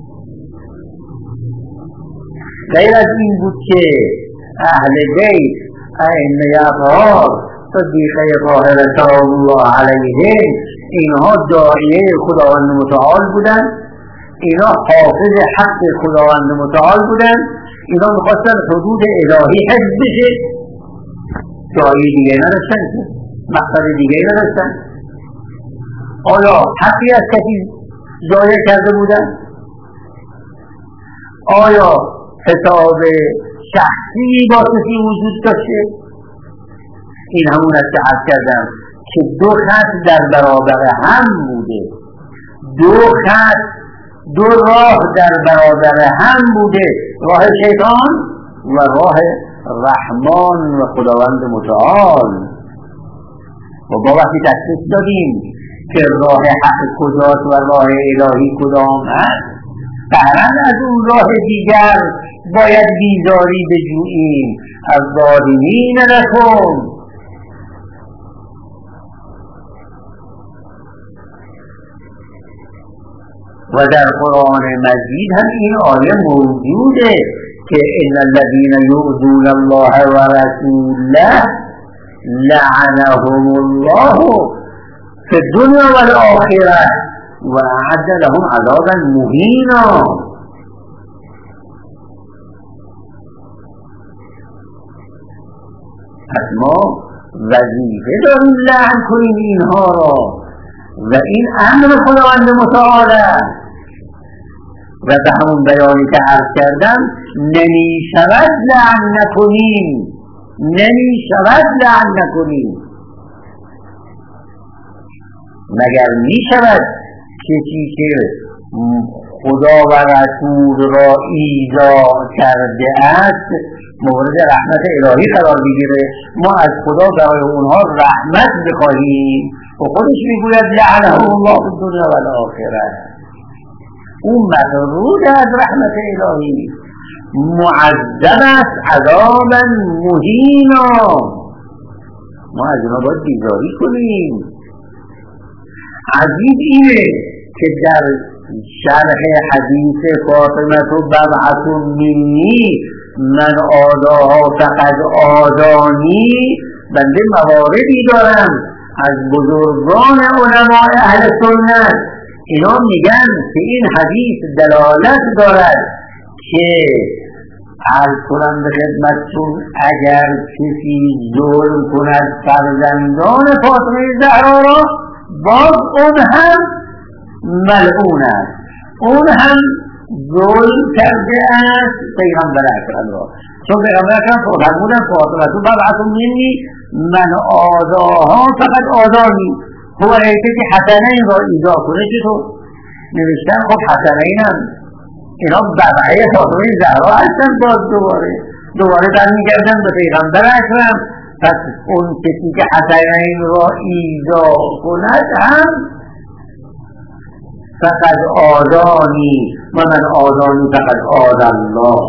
غیر از این بود که اهل بیت، ائمه اطهار، صدیقه طاهره سلام الله علیهم، اینها داعیه خداوند متعال بودن، اینا حافظ حق خداوند متعال بودن، اینا میخواستن حدود الهی حفظ بشه، داعیه دیگه نداشتن، مقصد دیگه نداشتن. آیا حقی از کسی ضایع کرده بودن؟ آیا حساب شخصی با کسی وجود داشته؟ این همون است که عرض کردم که دو خط در برابر هم بوده، دو خط، دو راه در برابر هم بوده، راه شیطان و راه رحمان و خداوند متعال. و با وقتی تشخیص دادیم که راه حق کجاست و راه الهی کدام هست، فعلا از اون راه دیگر باید بیزاری بجوییم. از ظالمین لکم. و در قرآن مجید هم این آیه موجوده که ان الذین یؤذون الله و رسوله لعنهم الله فی الدنیا و الآخرة و اعد لهم عذابا مهینا. پس ما وظیفه داریم لعن کنیم اینها را و این امر خداوند متعال است. و به همون بیانی که عرض کردم نمی شود لعن نکنیم، نمی شود لعن نکنیم مگر می شود کسی که خدا و رسول را ایذا کرده است مورد رحمت الهی قرار بگیره، ما از خدا برای اونها رحمت بخواهیم و خودش میگوید لعنه الله فی الدنیا و الاخره. اون مطرود از رحمت الهی، معذب است عذابا مهینا. ما از اونها باید بیزاری کنیم. عجیب اینه که در شرح حدیث فاطمه بضعة منی من آداها فقد آدانی بنده مواردی دارم از بزرگان علماء اهل سنت، اینا میگن که این حدیث دلالت دارد که عرض کنم به خدمتتون اگر کسی ظلم کند فرزندان فاطمه زهرا را باز اون هم ملعون است، اون هم ظلم کرده است پیغمبر اکرم را، چون پیغمبر اکرم فرمودن فاطمه تو بضعة منی من آذاها فقط آذانی. هو ایته که حسنین را ایذا کنه چطور نوشتن؟ خب حسنین هم اینا بضعه فاطمه زهرا هستن، باز دوباره دوباره برمیگردن به پیغمبر اکرم. پس اون کسی که حسنین را ایذا کند هم فقط آذانی و من آذانی فقط آذ الله.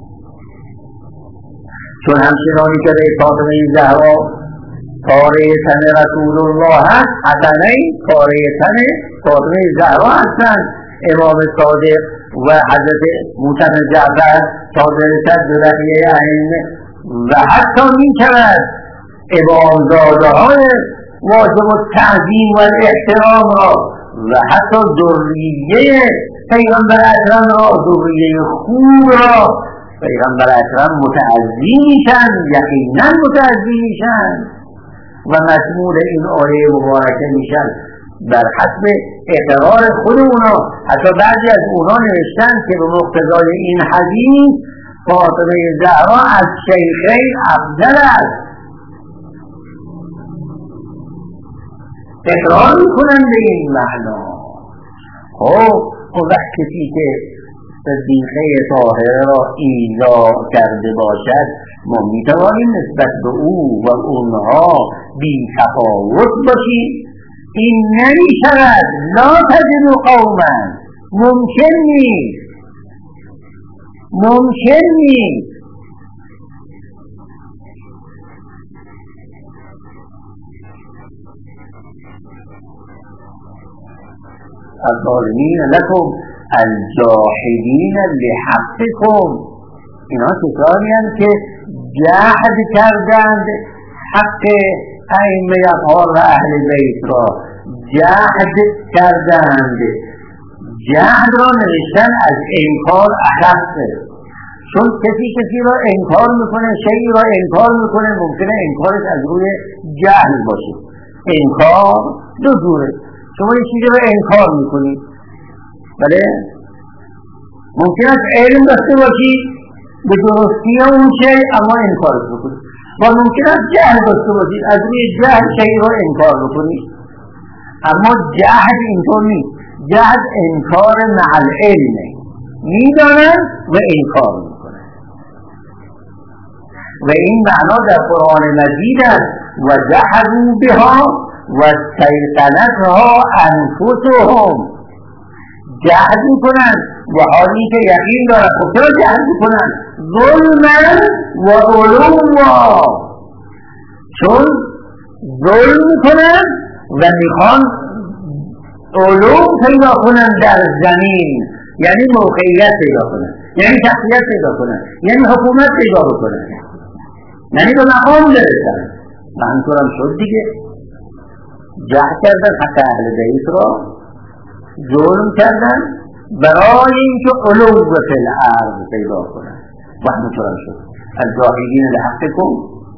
چون همچنانی که به فاطمه زهرا پاره تن رسول الله هست، حسنین پاره تن فاطمه زهرا هستند. امام صادق و حضرت موسی بن جعفر صادر صدرقیه ائمه و حتی می شود امامزاده های واجب التعظیم و الاحترام را و حتی ذریه پیغمبر اکرم را، ذریه خوب را پیغمبر اکرم متعظی میشن، یقینا متعظی میشن و مشمول این آیه مبارکه میشن در حسب اقرار خود اونا. حتی بعضی از اونا نوشتن که به مقتضای این حدیث فاطمه زهرا از شیخین افضل است، اقرار میکنن به این معنا. خب اون وقت کسی که صدیقه طاهره را ایذا کرده باشد ما میتوانیم نسبت به او و اونها بی تفاوت باشیم؟ این نمیشود، لا تجد قوما، ممکن نیست، ممکن نیست. الظالمین لکم الجاحدین لحقکم، اینا کسانی هستند که جهد کردند حق ائمه اطهار و اهل بیت را، جهد کردند. جهد را نوشتن از انکار اخفه، چون کسی کسی را انکار میکنه، شیئی را انکار میکنه، ممکنه انکارش از روی جهل باشه. انکار دو جوره، شما یک چیزی را انکار میکنید، بله ممکن است علم داشته باشی به درستی اون شیء اما انکارش بکنید، و ممکن است جهل داشته باشید از روی جهل شیء را انکار بکنید. اما جهل اینطور نیست، جهل انکار مع العلم، میدانند و انکار میکنند و این معنا در قرآن مجید است و جحدوا بها و استیقنتها انفسهم. جهد میکنند و حالی که یقین دارد. خب چرا جهد میکنند؟ ظلما و علوا، چون ظلم میکنند و میخوان علوم پیدا کنند در زمین، یعنی موقعیت پیدا کنند، یعنی شخصیت پیدا کنند، یعنی حکومت پیدا کنند، یعنی به مقام برسند. منظورم شد دیگه، جهد کردن حق اهل بیت را، ظلم کردن برای اینکه علو فی الارض پیدا کنند. و همینطورم شد الجاهدین لحقکم،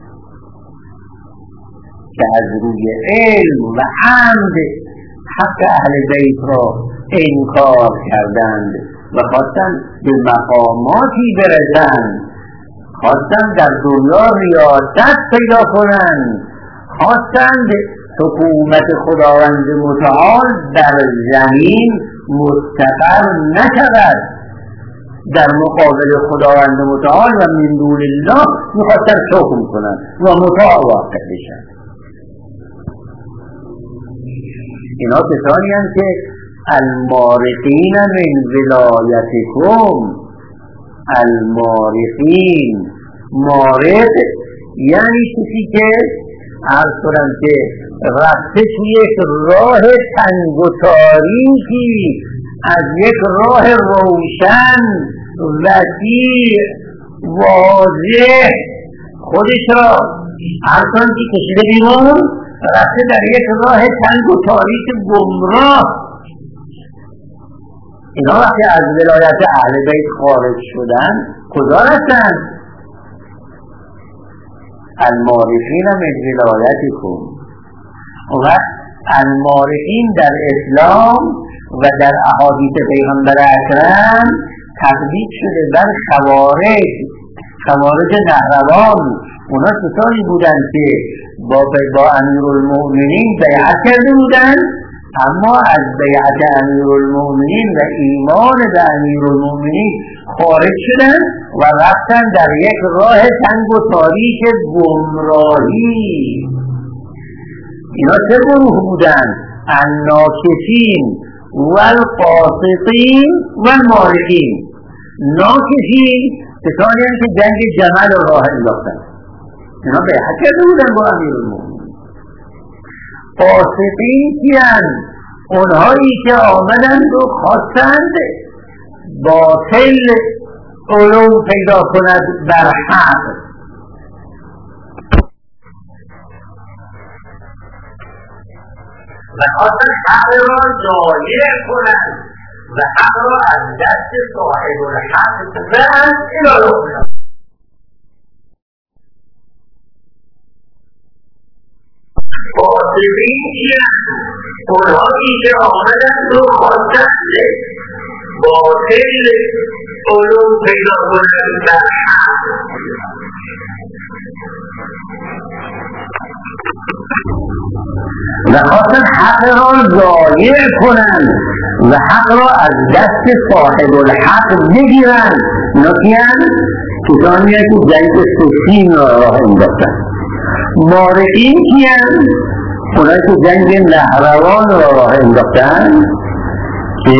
که از روی علم و عمد حق اهل بیت را انکار کردند و خواستند به مقاماتی برسند، خواستند در دنیا ریاست پیدا کنند، خواستند حکومت خداوند متعال در زمین مستقر نشود در مقابل خداوند متعال و من دون الله میخواستن حکم کنن و مطاع واقع بشن. اینا کسانی هستند که المارقین من ولایتکم. المارقین، مارق یعنی کسی که عرض کنم که رفته توی یک راه تنگ و تاریکی از یک راه روشن وسیع واضح خودش را عرض کنم که کشیده بیرون، رفته در یک راه تنگ و تاریک گمراه. اینا وقتی از ولایت اهل بیت خارج شدن کجا رفتن؟ المارقین من ولایتکم. و المارقین در اسلام و در احادیث پیغمبر اکرم تطبیق شده بر خوارج. خوارج نهروان اونا کسانی بودند که با با امیرالمؤمنین بیعت کرده بودند، اما از بیعت امیرالمؤمنین و ایمان به امیرالمؤمنین خارج شدند و رفتن در یک راه تنگ و تاریک گمراهی. اینا چه گروه بودند؟ الناکثین و القاسطین و المارقین. ناکثین کسانی هستند که جنگ جمل و راه انداختن، اینا بیعت کرده بودند با امیرالمؤمنین. قاسطین کیند؟ اونهایی که آمدند و خواستند باطل علو پیدا کند بر حق. و خواستند حق را ضایع کنند و حق را از دست صاحب الحق ببرند الی یوم. قاسطین کیند؟ اونهایی که آمدند و خواستند باطل علوم پیدا کنند بر حق. و خواستند حق را ضایع کنند و حق را از دست صاحب الحق بگیرند. اینا کیند؟ کسانی که جنگ سفین را راه انداختند. مارقین کیند؟ اونایی که جنگ نهروان را راه انداختند که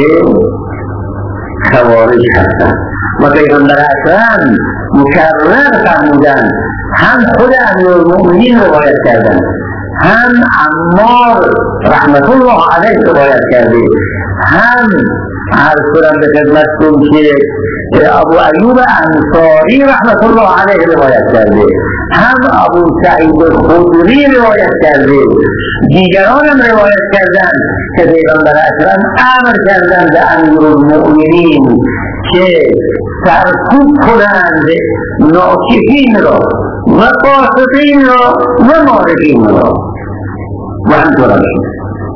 خوارج هستند. و پیغمبر اکرم مکرر فرمودند، هم خود امیرالمؤمنین روایت کردند، هم عمار رحمت الله علیه روایت کرده، هم عرض کنم به خدمتتون که ابو ایوب انصاری رحمت الله علیه روایت کرده، هم ابو سعید خدری روایت کرده، دیگران هم روایت کردند که پیغمبر اکرم امر کردند به امیرالمؤمنین که سرکوب کنند ناکثین را و قاسطین را و مارقین را و همطور شد.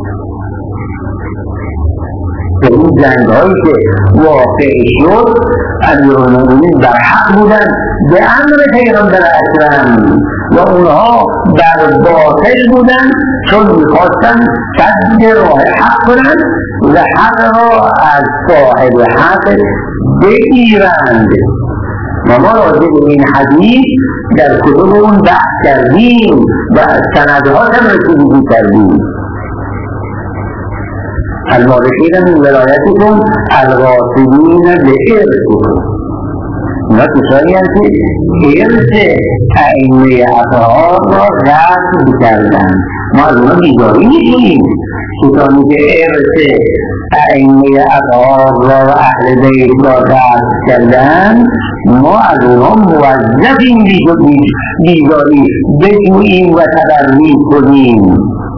به این جنگ هایی که واقع شد امیرالمؤمنین در حق بودند به امر پیغمبر اکرم و اونها در باطل بودند چون میخواستند سد راه حق کنند و حق را از صاحب حق بگیرند. و ما راجع به این حدیث در کتب اون بحث کردیم و سندهاش هم رسیدگی کردیم. المارقین من ولایتکم الغاصبین بارثکم. اینا کسانی هست که ارث ائمه اطهار را غصب کردند. ما از اونا بیزاری میکنیم. کسانی که ارث ائمه اطهار را و اهل بیت را غصب کردند، ما از اونا موظفیم بیزاری بجوییم و تبرئه کنیم.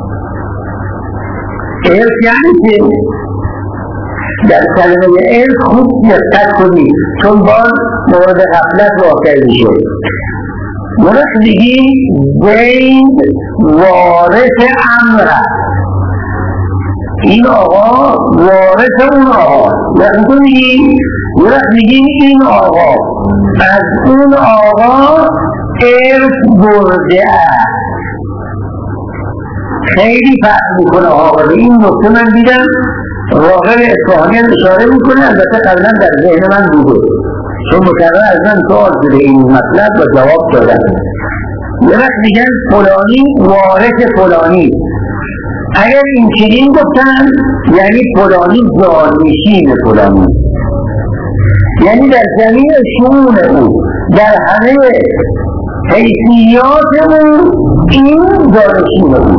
ارث یعنی که در کلمه ارث خوب دقت کنید چون باز مورد غفلت واقع میشه. درست میگیم زید وارث عمرو است، این آقا وارث اون آقا. درست میگیم درست میگیم این آقا از اون آقا ارث برده است. خیلی فرق میکنه آقا. این نکته من دیدم راغب اصفهانی اشاره میکنه، البته قبلا در ذهن من بوده چون مکرر از من سوال شده این مطلب و جواب دادم. یه وقت میگن فلانی وارث فلانی، اگر این چنین گفتن یعنی فلانی جانشین فلانی، یعنی در جمیع شؤون او، در همه حیثیات او این جانشین او.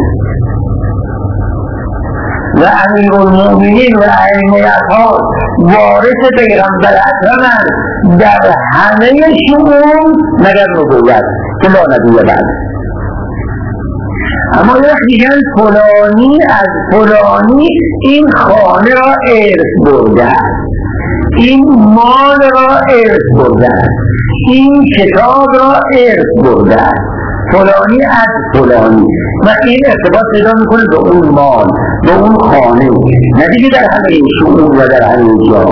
و امیرالمؤمنین و ائمه اطهار وارث پیغمبر اکرمند در همه شؤون مگر نبوت که لا نبی بعد. اما یک میگن فلانی از فلانی این خانه را ارث برده، این مال را ارث برده، این کتاب را ارث برده، فلانی از فلانی، و این ارتباط پیدا میکنه به اون مال، به اون خانه، نه دیگه در همه این شؤون و در همه جا.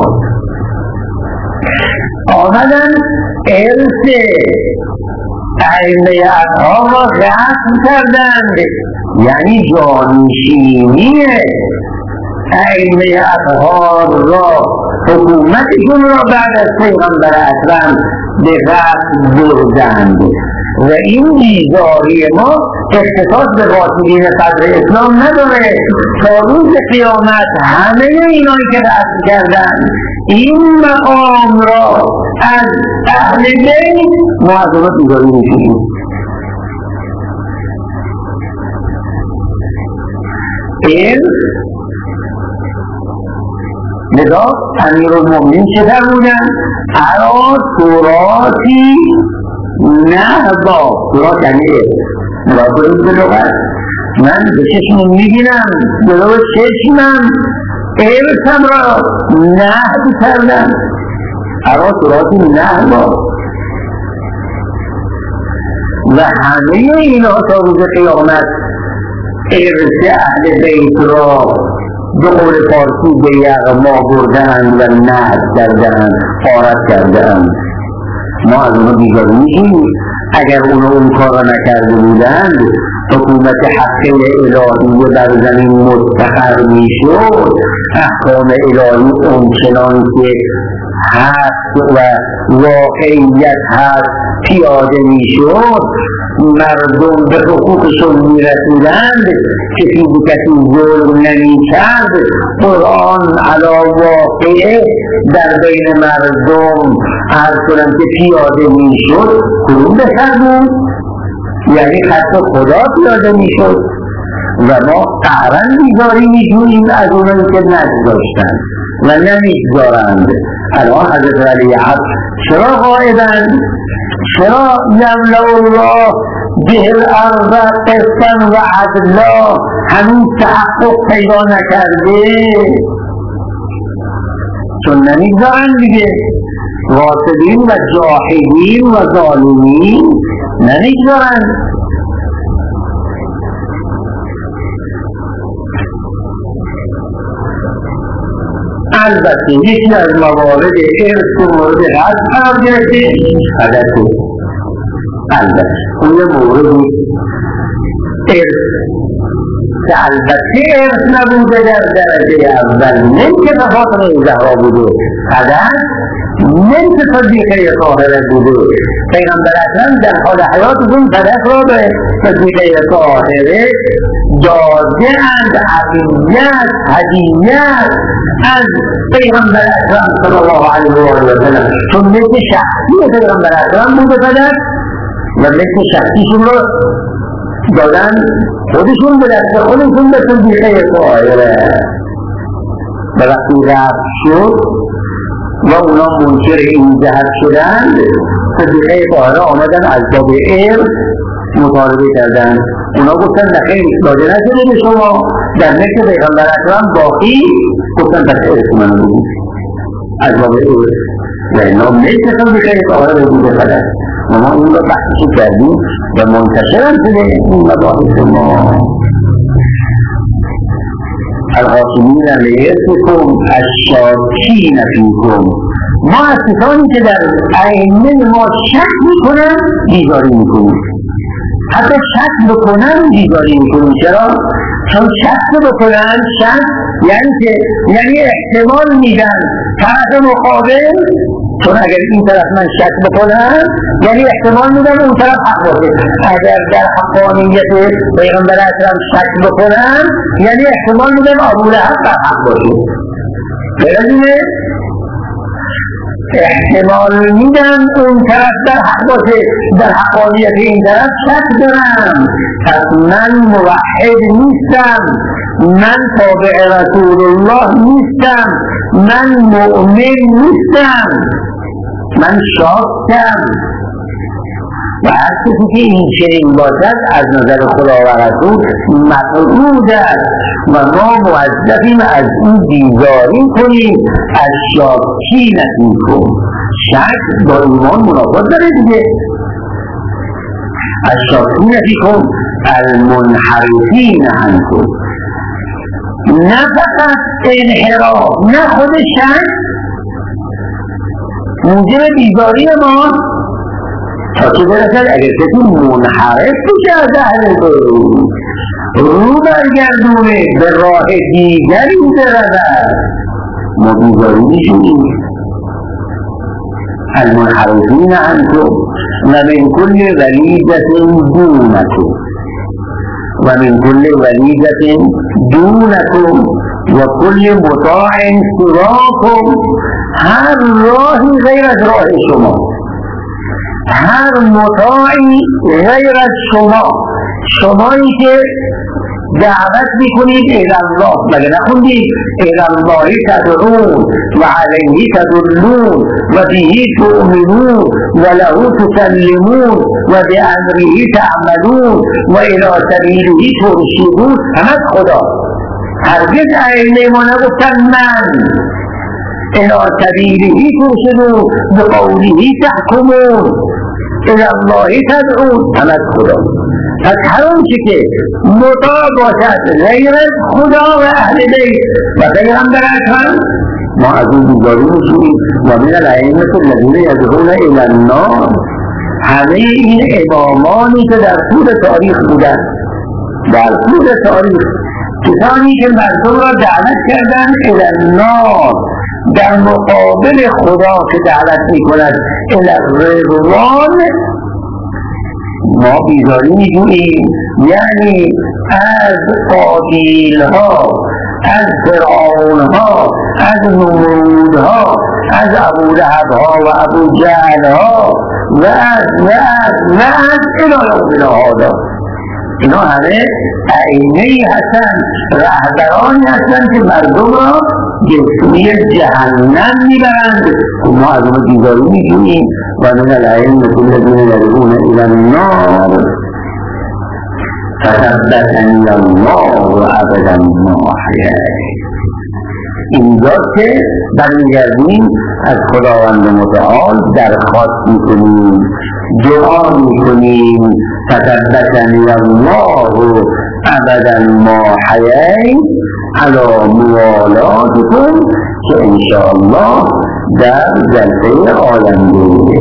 آمدن ارث ائمه اطهار را رسم کردند، یعنی جانشینی ائمه اطهار را، حکومتشون را بعد از پیغمبر اکرم به رسم بردند. و این بیزاری ما اختصاص به باطنین صدر اسلام نداره، تا روز قیامت همه اینایی که رسم کردن این مقام را از اهل بیت ما از اونا بیزاری میشیم. این لذا امیرالمؤمنین چه فرمودن؟ ارا تراثی نهضا، تراث یعنی مراد به لغت، من به چشم میبینم، جلو چشمم ارثم را نهض کردم. ارا تراثی نهضا، و همه اینا تا روز قیامت ارث اهل بیت را به قول فارسی به یغما بردند و نهض کردند، غارت کردند. ما از اونها بیزاری میشیم. اگر اونها اون کار را نکرده بودند حکومت حق الهی بر زمین مستقر میشد، احکام الهی اونچنان که هست و واقعیت هست پیاده میشد، مردم به حقوقشون میرسیدند، کسی به کسی ظلم نمیکرد، قرآن علی واقعه در بین مردم عرض کنم که پیاده میشد، کدوم بهتر بود؟ یعنی خط خدا پیاده میشد و ما قهرا بیزاری میجوییم از اونایی که نگذاشتند و نمیگذارند. الان حضرت علی عبد چرا غائبند؟ چرا یملأ الله به الارض قسطا و عدلا هنوز تحقق پیدا نکرده؟ چون نمیگذارند دیگه. غاصبین و جاحدین و ظالمین نمیگذارند. البته یکی از موارد ارث و مورد حد قرار گرفته حدثه. البته اون یه موردی ارث که البته ارث نبوده در درجه اول، نه که به خاطر زهرا بوده، حدث نه که صدیقه طاهره بوده. پیغمبر اکرم در حال حیاتشون صدق را به صدیقه طاهره داده اند، عقیدت هدیت از پیغمبر اکرم صلی الله علیه و سلم، چون مثل شخصی پیغمبر اکرم بوده صدق و مثل شخصیشون رو دادن خودشون به دست خودشون به صدیقه طاهره. و وقتی رفت شد و اونا منکر این جهت شدند، صدیقه طاهره آمدن از باب ارث مطالبه کردن. اونا گفتن نخیر داده نشده به شما، در مثل پیغمبر اکرم باقی گفتن بس ارث من بودی از باب ارث و اینا مثل صدیقه طاهره بوده خدر. ما این رو بحثی کردیم و منتشر هم شده این مباحث ما. الحاکمین لیرثکم الشاکین فیکم، ما از کسانی که در ائمه ما شک میکنن بیزاری میکنیم، حتی شک بکنن بیزاری میکنیم. چرا؟ چون شک بکنن، شک یعنی که یعنی احتمال میدن طرف مقابل، چون اگر این طرف من شک بکنم یعنی احتمال میدن اون طرف حق باشه. اگر در حقانیت پیغمبر اکرم شک بکنم یعنی احتمال میدن ابو لهب در حق باشه. ببینید احتمال میدن اون طرف در حق باشه، در حقانیت این طرف شک دارم، پس من موحد نیستم، من تابع رسول الله نیستم، من مؤمن نیستم، من شاکم. و هر کسی که این چنین باشد از نظر خدا و رسول مطرود است و ما موظفیم از این بیزاری کنیم، از شاکی نکنیم. شک با ایمان منافات داره دیگه. از شاکی نکنیم المنحرفین عنکم، نه فقط انحراف، نه خود شک موجب بیزاری ما تا که برسد اگر کسی منحرف بشه از اهل دروغ، رو برگردونه به راه دیگری برود، ما بیزاری میشونیم. المنحرفین عنکم و من کل ولیدة دونکم و من کل ولیدة دونکم و کل مطاع سواکم، هر راهی غیر از راه شما، هر مطاعی غیر از شما، شمایی که دعوت میکنید الی الله، مگه نخوندید الی الله تدعون و علیه تدلون و به تؤمنون و له تسلمون و بامره تعملون و الی سبیله ترشدون، همه خدا. هرگز ائمه ما نگفتن من الى سبیله ترشدون بقوله تحکمون الى الله تدعون، همه خدا. پس هر آنچه که مطاع باشد غیر از خدا و اهل بیت و پیغمبر اکرم ما از اون بیزاری میشیم. و من الائمة الذین یدعون الی النار، همه این امامانی که در طول تاریخ بودن، در طول تاریخ کسانی که مردم را دعوت کردن الی النار، در مقابل خدا که دعوت میکند الی الرضوان، ما بیزاری میگوییم. یعنی از قابیل ها، از فرعون ها، از نمرود ها، از ابو لهب ها و ابو جهل ها و از و از و از الهی هذا، اینا همه ائمه‌ای هستند، رهبرانی هستند که مردم را به سوی جهنم میبرند. ما از اون بیزاری میگوییم. و من الائمة الذین یدعون الی النار فثبتنی الله ابدا ما احییت. اینجا که برمیگردیم از خداوند متعال درخواست میکنیم، دعا میکنیم فثبتنی الله ابدا ما احییت علی موالاتکم، که انشاءالله در جلسه آینده